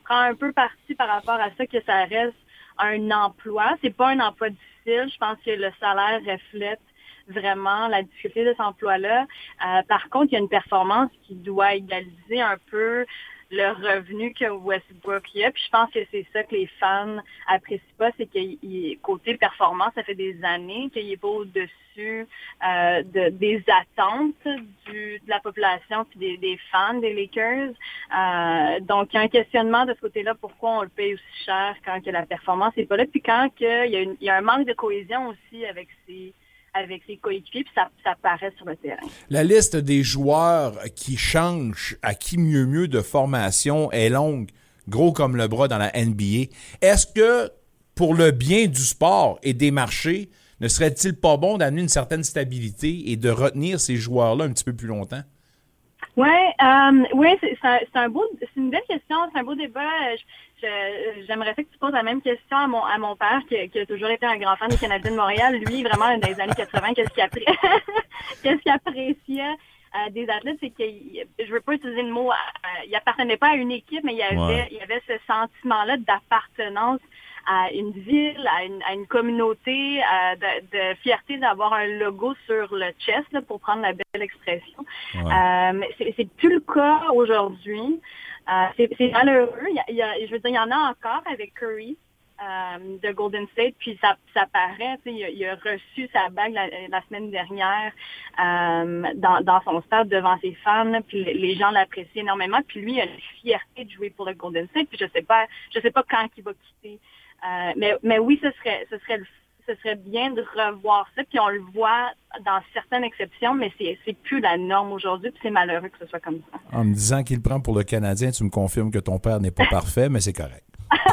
prend un peu parti par rapport à ça que ça reste un emploi. C'est pas un emploi difficile. Je pense que le salaire reflète vraiment la difficulté de cet emploi-là. Euh, par contre, il y a une performance qui doit égaliser un peu le revenu que Westbrook y a. Puis je pense que c'est ça que les fans apprécient pas, c'est que côté performance, ça fait des années qu'il est pas au-dessus euh, de, des attentes du, de la population puis des, des fans des Lakers. Euh, donc, il y a un questionnement de ce côté-là, pourquoi on le paye aussi cher quand que la performance n'est pas là, puis quand que il y a une, il y a un manque de cohésion aussi avec ses avec ses coéquipiers, puis ça, ça paraît sur le terrain. La liste des joueurs qui changent à qui mieux mieux de formation est longue, gros comme le bras dans la N B A. Est-ce que, pour le bien du sport et des marchés, ne serait-il pas bon d'amener une certaine stabilité et de retenir ces joueurs-là un petit peu plus longtemps? Oui, euh, ouais, c'est, c'est, c'est un beau, c'est une belle question, c'est un beau débat. Je, je, j'aimerais ça que tu poses la même question à mon à mon père qui, qui a toujours été un grand fan des Canadiens de Montréal. Lui, vraiment dans les années quatre-vingts, qu'est-ce qu'il appré... qu'est-ce qu'il appréciait euh, des athlètes, c'est qu'il, je veux pas utiliser le mot, euh, il appartenait pas à une équipe, mais il y avait, ouais. il y avait ce sentiment-là d'appartenance à une ville, à une, à une communauté, à de, de fierté d'avoir un logo sur le chest, là, pour prendre la belle expression. Ouais. Euh, mais c'est, c'est plus le cas aujourd'hui. Euh, c'est, c'est malheureux. Il y a, il y a, je veux dire, il y en a encore avec Curry euh, de Golden State, puis ça, ça paraît. Il a, il a reçu sa bague la, la semaine dernière euh, dans, dans son stade devant ses fans, puis les gens l'apprécient énormément. Puis lui, il a une fierté de jouer pour le Golden State. Puis je sais pas, je sais pas quand il va quitter. Euh, mais, mais oui, ce serait, ce serait, ce serait bien de revoir ça. Puis on le voit dans certaines exceptions, mais c'est, c'est plus la norme aujourd'hui. Puis c'est malheureux que ce soit comme ça. En me disant qu'il prend pour le Canadien, tu me confirmes que ton père n'est pas parfait, mais c'est correct.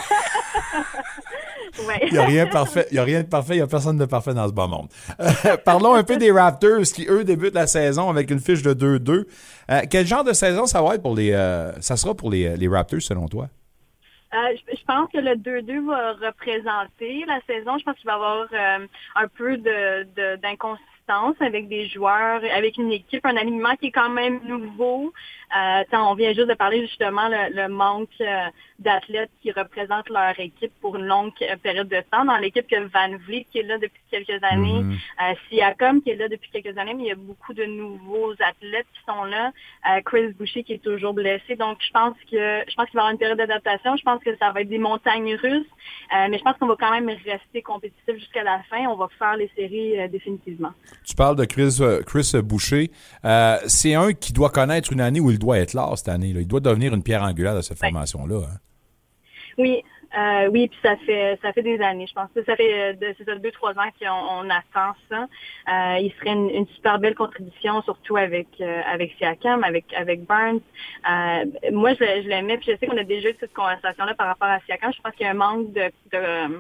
Ouais. Il n'y a rien de parfait. Il n'y a rien de parfait. Il n'y a personne de parfait dans ce bas monde. Euh, parlons un peu des Raptors qui, eux, débutent la saison avec une fiche de deux deux. Euh, quel genre de saison ça va être pour les, euh, ça sera pour les, les Raptors, selon toi? Euh, je, je pense que le deux deux va représenter la saison. Je pense qu'il va y avoir euh, un peu de, de, d'inconsistance avec des joueurs, avec une équipe, un alignement qui est quand même nouveau. Euh, on vient juste de parler justement le, le manque euh, d'athlètes qui représentent leur équipe pour une longue période de temps. Dans l'équipe que Van Vliet qui est là depuis quelques années, mm-hmm. euh, Siakam qui est là depuis quelques années, mais il y a beaucoup de nouveaux athlètes qui sont là. Euh, Chris Boucher qui est toujours blessé. Donc je pense que je pense qu'il va y avoir une période d'adaptation. Je pense que ça va être des montagnes russes, euh, mais je pense qu'on va quand même rester compétitif jusqu'à la fin. On va faire les séries euh, définitivement. Tu parles de Chris, euh, Chris Boucher. Euh, c'est un qui doit connaître une année où il doit être là cette année. Là. Il doit devenir une pierre angulaire de cette ouais. formation-là. Hein. Oui, euh, oui, puis ça fait ça fait des années. Je pense que ça fait de, c'est ça, deux, trois ans qu'on on attend ça. Euh, il serait une, une super belle contribution, surtout avec euh, avec Siakam, avec avec Barnes. Euh, moi, je, je l'aimais, puis je sais qu'on a déjà eu cette conversation-là par rapport à Siakam. Je pense qu'il y a un manque de, de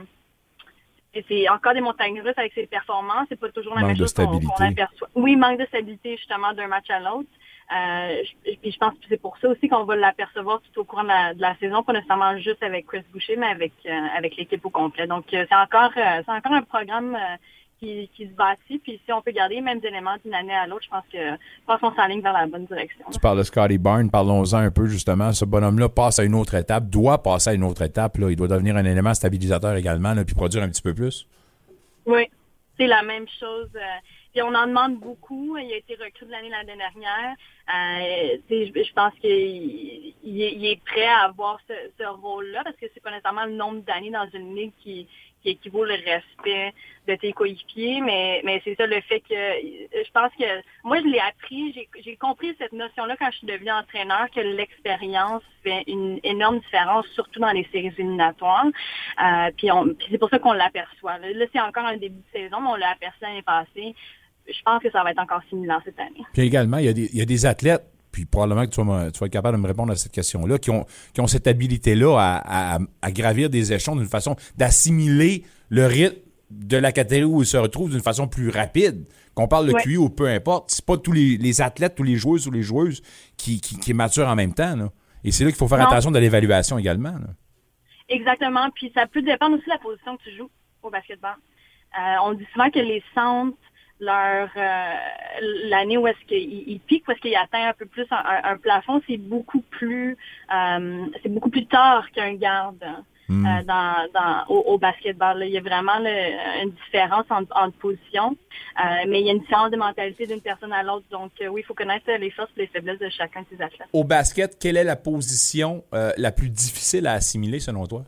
et c'est encore des montagnes russes avec ses performances. C'est pas toujours la manque même chose qu'on, qu'on aperçoit. Oui, manque de stabilité justement d'un match à l'autre. Euh, puis je pense que c'est pour ça aussi qu'on va l'apercevoir tout au cours de la, de la saison, pas nécessairement juste avec Chris Boucher, mais avec euh, avec l'équipe au complet. Donc euh, c'est encore euh, c'est encore un programme euh, qui, qui se bâtit. Puis si on peut garder les mêmes éléments d'une année à l'autre, je pense que je pense qu'on s'enligne vers la bonne direction. Tu parles de Scottie Barnes, parlons-en un peu justement. Ce bonhomme-là passe à une autre étape, doit passer à une autre étape. Là. Il doit devenir un élément stabilisateur également, là, puis produire un petit peu plus. Oui, c'est la même chose. Euh, Puis on en demande beaucoup. Il a été recruté de l'année l'année dernière. Euh, je, je pense qu'il il, il est prêt à avoir ce, ce rôle-là parce que c'est pas nécessairement le nombre d'années dans une ligue qui, qui équivaut le respect de tes coéquipiers, mais, mais c'est ça le fait que je pense que moi je l'ai appris, j'ai, j'ai compris cette notion-là quand je suis devenue entraîneur, que l'expérience fait une énorme différence, surtout dans les séries éliminatoires. Euh, puis, on, puis c'est pour ça qu'on l'aperçoit. Là, là c'est encore un début de saison, mais on l'a aperçu l'année passée. Je pense que ça va être encore similaire cette année. Puis également, il y a des, il y a des athlètes, puis probablement que tu vas, tu vas être capable de me répondre à cette question-là, qui ont, qui ont cette habilité-là à, à, à gravir des échelons d'une façon, d'assimiler le rythme de la catégorie où ils se retrouvent d'une façon plus rapide. Qu'on parle de ouais. Q I ou peu importe, c'est pas tous les, les athlètes, tous les joueuses ou les joueuses qui, qui, qui maturent en même temps. Là. Et c'est là qu'il faut faire non. attention de l'évaluation également. Là. Exactement. Puis ça peut dépendre aussi de la position que tu joues au basketball. Euh, on dit souvent que les centres leur euh, l'année où est-ce qu'il il pique, où est-ce qu'il atteint un peu plus un, un, un plafond, c'est beaucoup plus euh, c'est beaucoup plus tard qu'un garde. Mm. Euh, dans, dans, au, au basketball. Là. Il y a vraiment le, une différence entre, entre positions, euh, mais il y a une différence de mentalité d'une personne à l'autre. Donc euh, oui, il faut connaître les forces et les faiblesses de chacun de ces athlètes. Au basket, quelle est la position euh, la plus difficile à assimiler selon toi?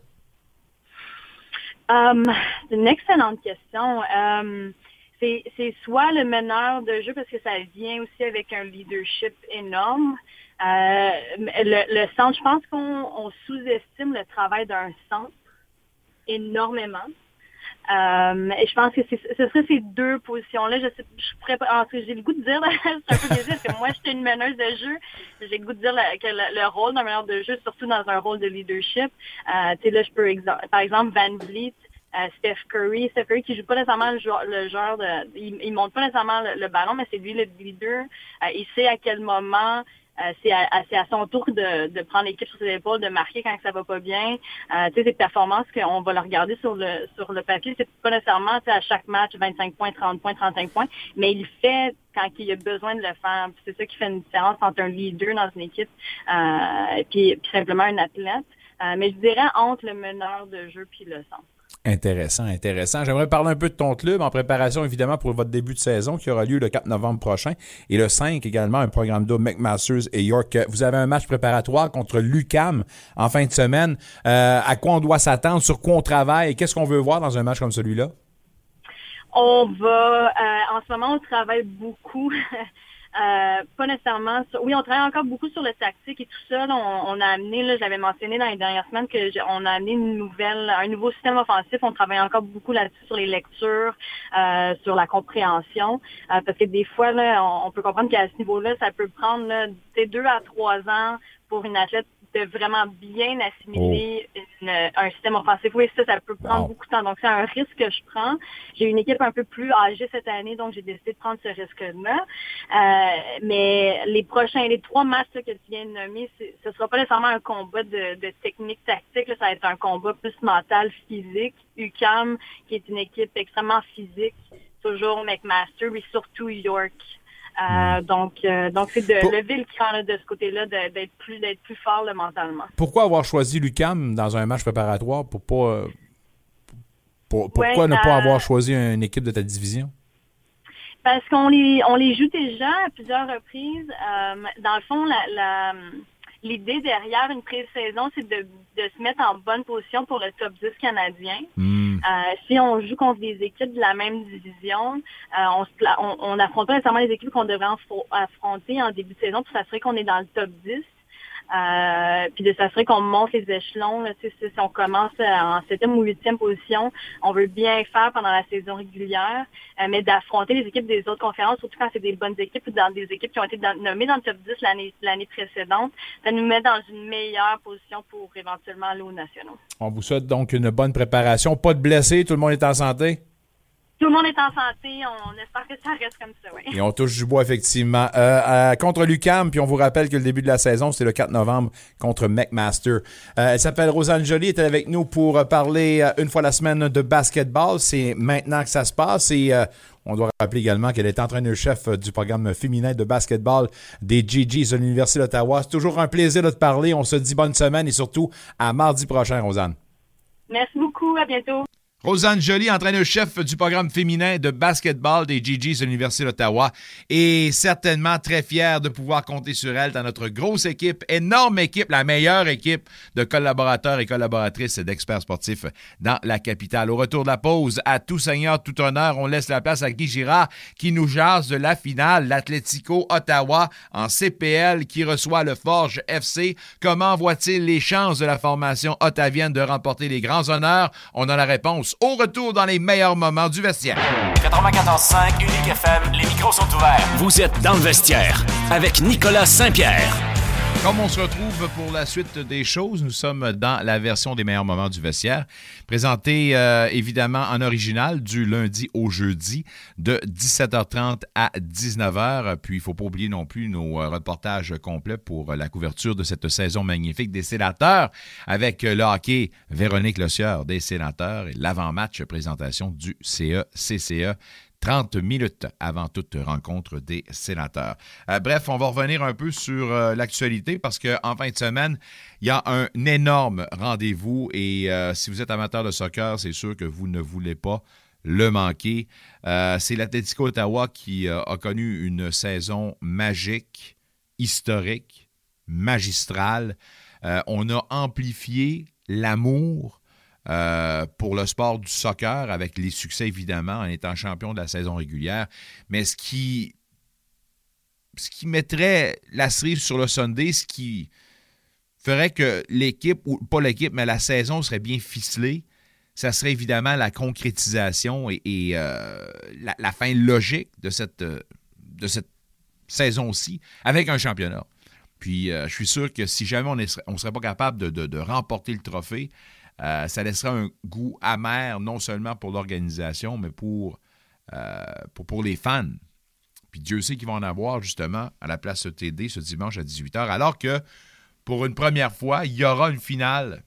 Um, c'est une excellente question. Um, c'est, c'est soit le meneur de jeu parce que ça vient aussi avec un leadership énorme. Euh, le, le centre, je pense qu'on on sous-estime le travail d'un centre énormément. Euh, et je pense que c'est, ce serait ces deux positions-là. Je sais, je pourrais pas, j'ai le goût de dire, c'est un peu désolé, parce que moi, j'étais une meneuse de jeu. J'ai le goût de dire le, que le, le rôle d'un meneur de jeu, surtout dans un rôle de leadership. Euh, tu sais, là, je peux, exa- par exemple, Van Vliet, euh, Steph Curry, Steph Curry qui joue pas nécessairement le genre, le genre de, il, il monte pas nécessairement le, le ballon, mais c'est lui le leader. Euh, il sait à quel moment. Euh, c'est, à, c'est à son tour de, de prendre l'équipe sur ses épaules, de marquer quand ça va pas bien. Euh, tu sais, ces performances qu'on va le regarder sur le sur le papier, c'est pas nécessairement à chaque match vingt-cinq points, trente points, trente-cinq points, mais il fait quand il a besoin de le faire. Puis c'est ça qui fait une différence entre un leader dans une équipe euh, et puis, puis simplement un athlète. Euh, mais je dirais entre le meneur de jeu puis le centre. Intéressant, intéressant. J'aimerais parler un peu de ton club en préparation, évidemment, pour votre début de saison qui aura lieu le quatre novembre prochain. Et le cinq, également, un programme double McMasters et York. Vous avez un match préparatoire contre l'U Q A M en fin de semaine. Euh, à quoi on doit s'attendre? Sur quoi on travaille? Et qu'est-ce qu'on veut voir dans un match comme celui-là? On va... Euh, en ce moment, on travaille beaucoup... Euh, pas nécessairement sur... Oui, on travaille encore beaucoup sur le tactique et tout ça. Là, on, on a amené, là, je l'avais mentionné dans les dernières semaines, que j'ai, on a amené une nouvelle, un nouveau système offensif. On travaille encore beaucoup là-dessus sur les lectures, euh, sur la compréhension. Euh, parce que des fois, là, on, on peut comprendre qu'à ce niveau-là, ça peut prendre là, deux à trois ans pour une athlète de vraiment bien assimiler oh. une, un système offensif. Oui, ça, ça peut prendre wow. beaucoup de temps. Donc, c'est un risque que je prends. J'ai une équipe un peu plus âgée cette année, donc j'ai décidé de prendre ce risque-là. Euh, mais les prochains, les trois matchs là, que tu viens de nommer, c'est, ce sera pas nécessairement un combat de, de technique tactique. Là, ça va être un combat plus mental, physique. U Q A M, qui est une équipe extrêmement physique, toujours McMaster, mais surtout York. Euh, donc, euh, donc c'est de Pour... lever le cran là, de ce côté-là, de, d'être plus d'être plus fort là, mentalement. Pourquoi avoir choisi l'U Q A M dans un match préparatoire? Pour pas, pour, pourquoi ouais, ne ça... pas avoir choisi une équipe de ta division? Parce qu'on les on les joue déjà à plusieurs reprises. Euh, dans le fond, la, la l'idée derrière une pré-saison, c'est de, de se mettre en bonne position pour le top dix canadien. Mm. Euh, si on joue contre des équipes de la même division, euh, on, se, on, on affronte pas nécessairement les équipes qu'on devrait affronter en début de saison pour s'assurer qu'on est dans le top dix. Euh, puis de s'assurer qu'on monte les échelons. Là, si, si on commence en septième ou huitième position, on veut bien faire pendant la saison régulière, euh, mais d'affronter les équipes des autres conférences, surtout quand c'est des bonnes équipes ou dans des équipes qui ont été dans, nommées dans le top dix l'année, l'année précédente, ça nous met dans une meilleure position pour éventuellement aller aux nationaux. On vous souhaite donc une bonne préparation. Pas de blessés, tout le monde est en santé? Tout le monde est en santé, on espère que ça reste comme ça, oui. Et on touche du bois, effectivement. Euh, euh, contre l'U Q A M, puis on vous rappelle que le début de la saison, c'est le quatre novembre contre McMaster. Euh, elle s'appelle Rosanne Joly, elle est avec nous pour parler euh, une fois la semaine de basketball. C'est maintenant que ça se passe et euh, on doit rappeler également qu'elle est entraîneur-chef du programme féminin de basketball des G Gs de l'Université d'Ottawa. C'est toujours un plaisir de te parler. On se dit bonne semaine et surtout à mardi prochain, Rosanne. Merci beaucoup, à bientôt. Rosanne Joly, entraîneur-chef du programme féminin de basketball des G Gs de l'Université d'Ottawa, est certainement très fière de pouvoir compter sur elle dans notre grosse équipe, énorme équipe, la meilleure équipe de collaborateurs et collaboratrices d'experts sportifs dans la capitale. Au retour de la pause, à tout seigneur, tout honneur, on laisse la place à Guy Girard qui nous jase de la finale, l'Atlético Ottawa en C P L qui reçoit le Forge F C. Comment voit-il les chances de la formation ottavienne de remporter les grands honneurs? On a la réponse au retour dans les meilleurs moments du vestiaire. quatre-vingt-quatorze cinq Unique F M, les micros sont ouverts. Vous êtes dans le vestiaire avec Nicolas Saint-Pierre. Comme on se retrouve pour la suite des choses, nous sommes dans la version des meilleurs moments du vestiaire, présentée euh, évidemment en original du lundi au jeudi de dix-sept heures trente à dix-neuf heures. Puis il ne faut pas oublier non plus nos reportages complets pour la couverture de cette saison magnifique des Sénateurs avec le hockey Véronique Lecieur des Sénateurs et l'avant-match présentation du C E C C E. trente minutes avant toute rencontre des sénateurs. Euh, bref, on va revenir un peu sur euh, l'actualité parce qu'en fin de semaine, il y a un énorme rendez-vous et euh, si vous êtes amateur de soccer, c'est sûr que vous ne voulez pas le manquer. Euh, c'est l'Atlético Ottawa qui euh, a connu une saison magique, historique, magistrale. Euh, on a amplifié l'amour Euh, pour le sport du soccer, avec les succès, évidemment, en étant champion de la saison régulière. Mais ce qui, ce qui mettrait la cerise sur le Sunday, ce qui ferait que l'équipe, ou pas l'équipe, mais la saison serait bien ficelée, ça serait évidemment la concrétisation et, et euh, la, la fin logique de cette, de cette saison-ci, avec un championnat. Puis, euh, je suis sûr que si jamais on ne serait, serait pas capable de, de, de remporter le trophée, Euh, ça laisserait un goût amer, non seulement pour l'organisation, mais pour, euh, pour, pour les fans. Puis Dieu sait qu'ils vont en avoir, justement, à la place E T D ce dimanche à dix-huit heures. Alors que, pour une première fois, il y aura une finale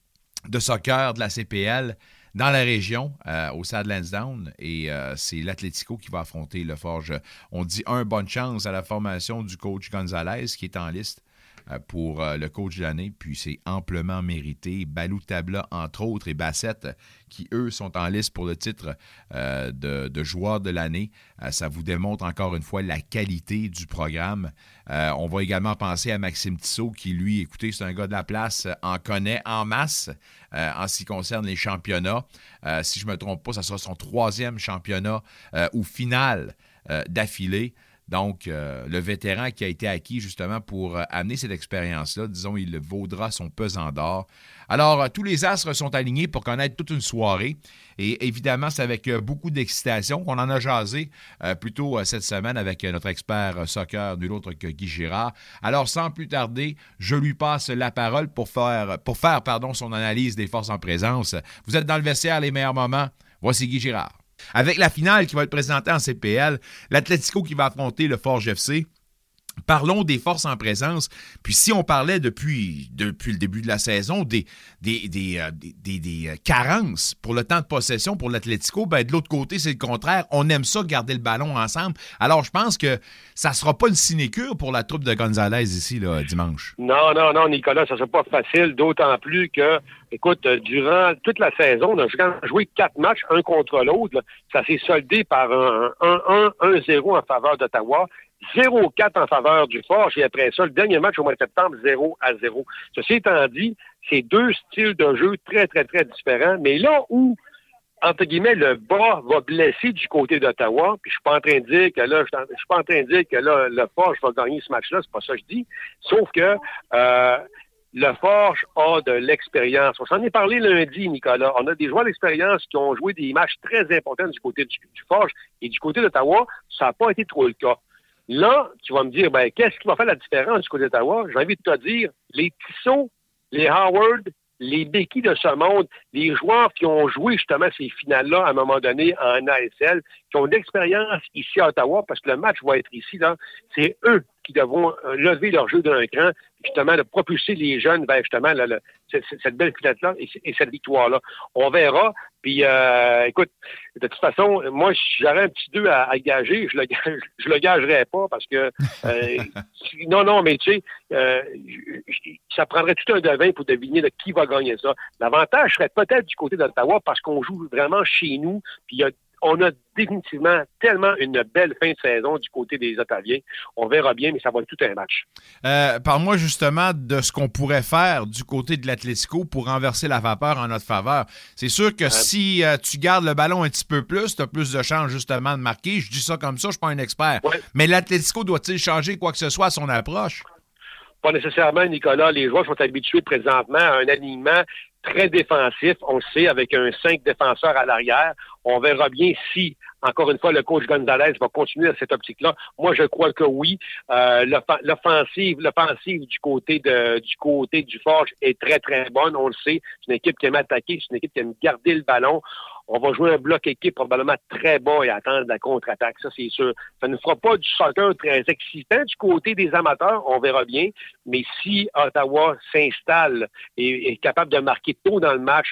de soccer de la C P L dans la région, euh, au Stade Lansdowne. Et euh, c'est l'Atlético qui va affronter le Forge. On dit un bonne chance à la formation du coach Gonzalez, qui est en liste pour le coach de l'année, puis c'est amplement mérité. Balou Tabla, entre autres, et Bassett, qui, eux, sont en liste pour le titre euh, de, de joueur de l'année. Euh, ça vous démontre encore une fois la qualité du programme. Euh, on va également penser à Maxime Tissot, qui, lui, écoutez, c'est un gars de la place, en connaît en masse euh, en ce qui concerne les championnats. Euh, si je ne me trompe pas, ça sera son troisième championnat euh, ou finale euh, d'affilée. Donc, euh, le vétéran qui a été acquis justement pour euh, amener cette expérience-là, disons, il vaudra son pesant d'or. Alors, euh, tous les astres sont alignés pour connaître toute une soirée. Et évidemment, c'est avec euh, beaucoup d'excitation qu'on en a jasé euh, plus tôt euh, cette semaine avec euh, notre expert euh, soccer, nul autre que Guy Girard. Alors, sans plus tarder, je lui passe la parole pour faire, pour faire pardon, son analyse des forces en présence. Vous êtes dans le vestiaire, les meilleurs moments. Voici Guy Girard. Avec la finale qui va être présentée en C P L, l'Atlético qui va affronter le Forge F C. Parlons des forces en présence. Puis si on parlait depuis, depuis le début de la saison des, des, des, euh, des, des, des carences pour le temps de possession pour l'Atlético, ben de l'autre côté, c'est le contraire. On aime ça, garder le ballon ensemble. Alors, je pense que ça ne sera pas une sinécure pour la troupe de Gonzalez ici, là, dimanche. Non, non, non, Nicolas, ça ne sera pas facile, d'autant plus que, écoute, durant toute la saison, on a joué quatre matchs, un contre l'autre. Là. Ça s'est soldé par un un zéro en faveur d'Ottawa. zéro quatre en faveur du Forge, et après ça, le dernier match au mois de septembre, zéro à zéro. Ceci étant dit, c'est deux styles de jeu très, très, très différents, mais là où, entre guillemets, le bas va blesser du côté d'Ottawa, puis je suis pas en train de dire que là, je suis pas en train de dire que là, le Forge va gagner ce match-là, c'est pas ça que je dis, sauf que euh, le Forge a de l'expérience. On s'en est parlé lundi, Nicolas. On a des joueurs d'expérience qui ont joué des matchs très importants du côté du, du Forge, et du côté d'Ottawa, ça n'a pas été trop le cas. Là, tu vas me dire, ben, qu'est-ce qui va faire la différence du côté d'Ottawa? J'ai envie de te dire, les Tissot, les Howard, les Becky de ce monde, les joueurs qui ont joué justement ces finales-là à un moment donné en A S L, qui ont de l'expérience ici à Ottawa, parce que le match va être ici, là, c'est eux qui devront lever leur jeu d'un cran, justement, de propulser les jeunes vers justement là, là, cette, cette belle finale-là et, et cette victoire-là. On verra. Puis, euh, écoute, de toute façon, moi, si j'aurais un petit deux à, à gager, je le, je le gagerais pas parce que, euh, non, non, mais tu sais, euh, ça prendrait tout un devin pour deviner là, qui va gagner ça. L'avantage serait peut-être du côté d'Ottawa parce qu'on joue vraiment chez nous, puis il y a on a définitivement tellement une belle fin de saison du côté des Ottaviens. On verra bien, mais ça va être tout un match. Euh, parle-moi justement de ce qu'on pourrait faire du côté de l'Atlético pour renverser la vapeur en notre faveur. C'est sûr que euh, si euh, tu gardes le ballon un petit peu plus, tu as plus de chances justement de marquer. Je dis ça comme ça, je ne suis pas un expert. Ouais. Mais l'Atlético doit-il changer quoi que ce soit à son approche? Pas nécessairement, Nicolas. Les joueurs sont habitués présentement à un alignement très défensif, on le sait, avec un cinq défenseurs à l'arrière. On verra bien si, encore une fois, le coach Gonzalez va continuer dans cette optique-là. Moi, je crois que oui. Euh, l'offensive, l'offensive du côté de, du côté du Forge est très, très bonne. On le sait. C'est une équipe qui aime attaquer, c'est une équipe qui aime garder le ballon. On va jouer un bloc équipe probablement très bas et attendre la contre-attaque, ça c'est sûr. Ça ne fera pas du soccer très excitant du côté des amateurs, on verra bien. Mais si Ottawa s'installe et est capable de marquer tôt dans le match,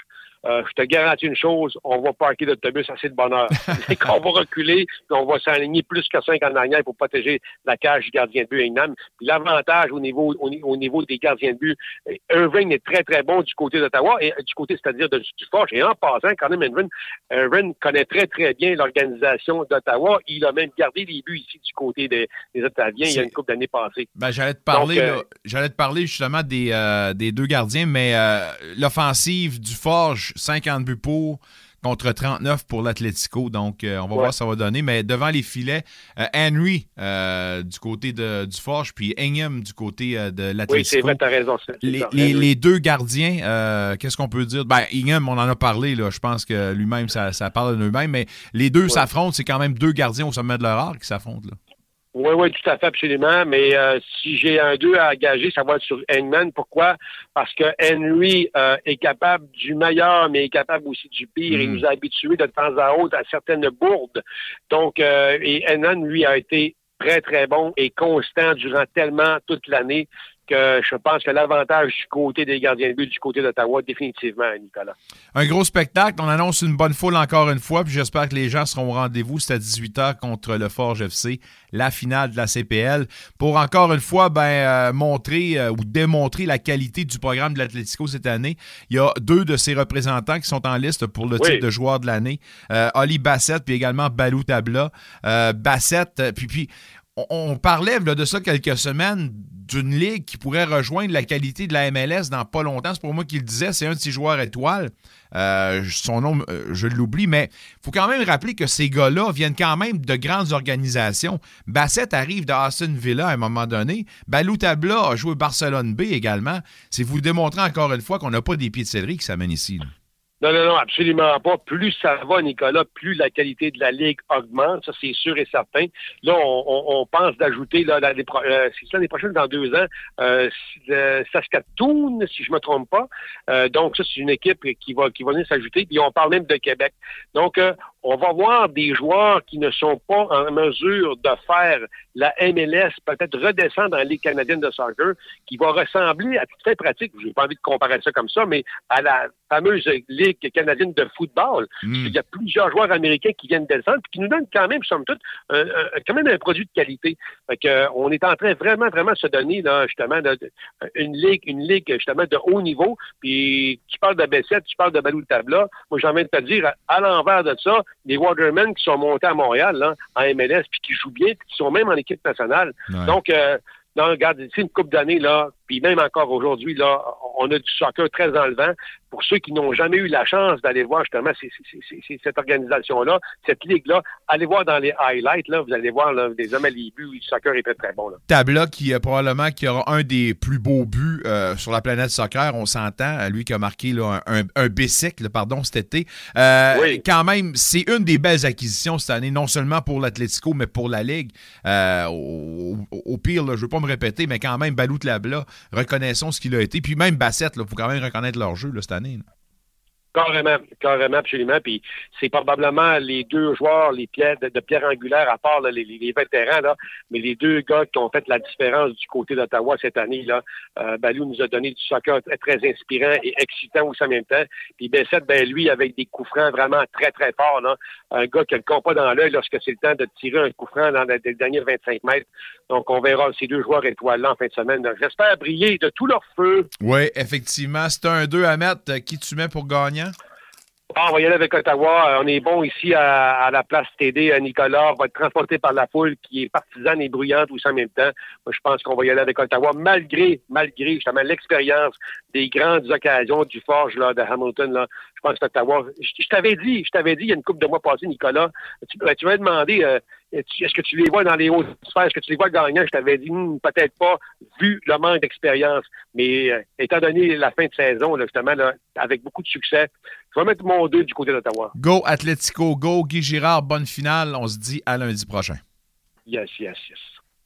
euh, je te garantis une chose, on va parquer l'autobus assez de bonne heure. C'est qu'on va reculer, puis on va s'aligner plus que cinq en arrière pour protéger la cage du gardien de but Ingham. Puis l'avantage au niveau, au, au niveau des gardiens de but, Irving est très, très bon du côté d'Ottawa, et du côté, c'est-à-dire de, du Forge. Et en passant, quand même, Irving, Irving connaît très, très bien l'organisation d'Ottawa. Il a même gardé les buts ici du côté des, des Ottaviens il y a une couple d'années passées. Ben, j'allais te parler, Donc, euh, là, j'allais te parler justement des, euh, des deux gardiens, mais euh, l'offensive du Forge, cinquante buts pour contre trente-neuf pour l'Atlético. Donc, euh, on va ouais. voir ce que ça va donner. Mais devant les filets, euh, Henry euh, du côté de, du Forge, puis Ingham du côté euh, de l'Atlético. Oui, c'est vrai, t'as raison. C'est les, ça, les, les deux gardiens, euh, qu'est-ce qu'on peut dire? Ben, Ingham, on en a parlé. Là. Je pense que lui-même, ça, ça parle de lui-même. Mais les deux ouais. s'affrontent. C'est quand même deux gardiens au sommet de leur art qui s'affrontent, là. Oui, oui, tout à fait, absolument. Mais euh, si j'ai un deux à engager, ça va être sur Hangman. Pourquoi? Parce que Henry euh, est capable du meilleur, mais est capable aussi du pire. Mm. Il nous a habitués de temps à autre à certaines bourdes. Donc, euh, et Hangman, lui, a été très, très bon et constant durant tellement toute l'année que je pense que l'avantage du côté des gardiens de but, du côté d'Ottawa, définitivement, Nicolas. Un gros spectacle. On annonce une bonne foule encore une fois, puis j'espère que les gens seront au rendez-vous. C'est à dix-huit heures contre le Forge F C, la finale de la C P L, pour encore une fois ben, euh, montrer euh, ou démontrer la qualité du programme de l'Atlético cette année. Il y a deux de ses représentants qui sont en liste pour le oui. titre de joueur de l'année. Euh, Oli Bassett, puis également Balou Tabla. Euh, Bassett, puis... puis on parlait là, de ça quelques semaines d'une ligue qui pourrait rejoindre la qualité de la M L S dans pas longtemps. C'est pour moi qu'il le disait, c'est un de ses joueurs étoiles. Euh, son nom, euh, je l'oublie, mais il faut quand même rappeler que ces gars-là viennent quand même de grandes organisations. Bassett arrive de Aston Villa à un moment donné. Balou Tabla a joué Barcelone B également. C'est vous démontrer encore une fois qu'on n'a pas des pieds de céleri qui s'amènent ici, là. Non, non, non, absolument pas. Plus ça va, Nicolas, plus la qualité de la Ligue augmente. Ça, c'est sûr et certain. Là, on, on, on pense d'ajouter, là, l'année, pro- euh, c'est l'année prochaine, dans deux ans, euh, euh, Saskatoon, si je me trompe pas. Euh, donc, ça, c'est une équipe qui va, qui va venir s'ajouter. Puis, on parle même de Québec. Donc, euh, on va voir des joueurs qui ne sont pas en mesure de faire la M L S, peut-être redescendre dans la Ligue canadienne de soccer, qui va ressembler à toute fin pratique, je n'ai pas envie de comparer ça comme ça, mais à la fameuse Ligue canadienne de football. Mm. Il y a plusieurs joueurs américains qui viennent descendre et qui nous donnent quand même, somme toute, un, un, quand même un produit de qualité. Fait que, euh, on est en train vraiment, vraiment de se donner, là, justement, de, de, une ligue, une ligue, justement, de haut niveau. Puis, tu parles de Bassett, tu parles de Balou Tabla. Moi, j'ai envie de te dire, à, à l'envers de ça, les Watermen qui sont montés à Montréal, là, en M L S, puis qui jouent bien, puis qui sont même en équipe nationale. Ouais. Donc, euh, non, regarde, c'est une couple d'années, là, puis même encore aujourd'hui, là, on a du soccer très enlevant. Pour ceux qui n'ont jamais eu la chance d'aller voir justement c'est, c'est, c'est, c'est cette organisation-là, cette ligue-là, allez voir dans les highlights, là, vous allez voir là, des hommes à les buts, le soccer est très, très bon. Là. Tabla, qui euh, probablement qui aura un des plus beaux buts euh, sur la planète soccer, on s'entend, lui qui a marqué là, un, un, un bicycle, pardon, cet été. Euh, oui. Quand même, c'est une des belles acquisitions cette année, non seulement pour l'Atlético, mais pour la Ligue. Euh, au, au, au pire, là, je ne veux pas me répéter, mais quand même, Balou Tabla, reconnaissons ce qu'il a été. Puis même Bassett, il faut quand même reconnaître leur jeu là, cette année. Là. Carrément, carrément, absolument. Puis c'est probablement les deux joueurs, les pierres de, de pierre angulaire, à part là, les, les vétérans, là, mais les deux gars qui ont fait la différence du côté d'Ottawa cette année. Là, euh, Balou nous a donné du soccer très, très inspirant et excitant aussi en même temps. Puis Bassett, ben lui, avec des coups francs vraiment très, très forts. Là, un gars qui a le compas dans l'œil lorsque c'est le temps de tirer un coup franc dans les derniers vingt-cinq mètres. Donc, on verra ces deux joueurs étoiles-là en fin de semaine. Donc, j'espère briller de tout leur feu. Oui, effectivement. C'est un deux à mettre. Qui tu mets pour gagnant? Ah, on va y aller avec Ottawa. On est bon ici à, à la place T D. Nicolas va être transporté par la foule qui est partisane et bruyante aussi en même temps. Moi, je pense qu'on va y aller avec Ottawa, malgré, malgré justement l'expérience des grandes occasions du Forge là, de Hamilton. Là. Je pense que Ottawa. Je, je t'avais dit, je t'avais dit il y a une couple de mois passés, Nicolas. Tu, tu m'avais demandé euh, est-ce que tu les vois dans les hautes sphères? Est-ce que tu les vois gagnants? Je t'avais dit hmm, peut-être pas, vu le manque d'expérience. Mais euh, étant donné la fin de saison, là, justement, là, avec beaucoup de succès, je vais mettre mon deux du côté d'Ottawa. Go Atlético, go Guy Girard, bonne finale. On se dit à lundi prochain. Yes, yes, yes.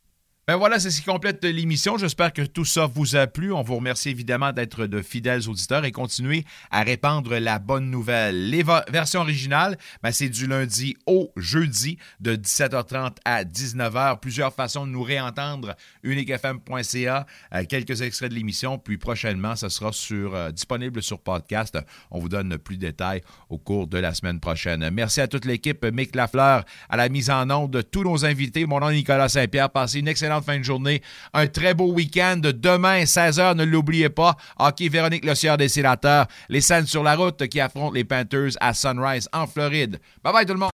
Ben voilà, c'est ce qui complète l'émission. J'espère que tout ça vous a plu. On vous remercie évidemment d'être de fidèles auditeurs et continuez à répandre la bonne nouvelle. Les va- versions originales, ben c'est du lundi au jeudi de dix-sept heures trente à dix-neuf heures. Plusieurs façons de nous réentendre. unique f m point c a, euh, quelques extraits de l'émission, puis prochainement, ça sera sur, euh, disponible sur podcast. On vous donne plus de détails au cours de la semaine prochaine. Merci à toute l'équipe, Mick Lafleur, à la mise en onde de tous nos invités. Mon nom est Nicolas Saint-Pierre. Passez une excellente fin de journée. Un très beau week-end. Demain, seize heures, ne l'oubliez pas. Hockey Véronique Le Sieur des Sénateurs. Les Saints sur la route qui affrontent les Panthers à Sunrise en Floride. Bye bye tout le monde.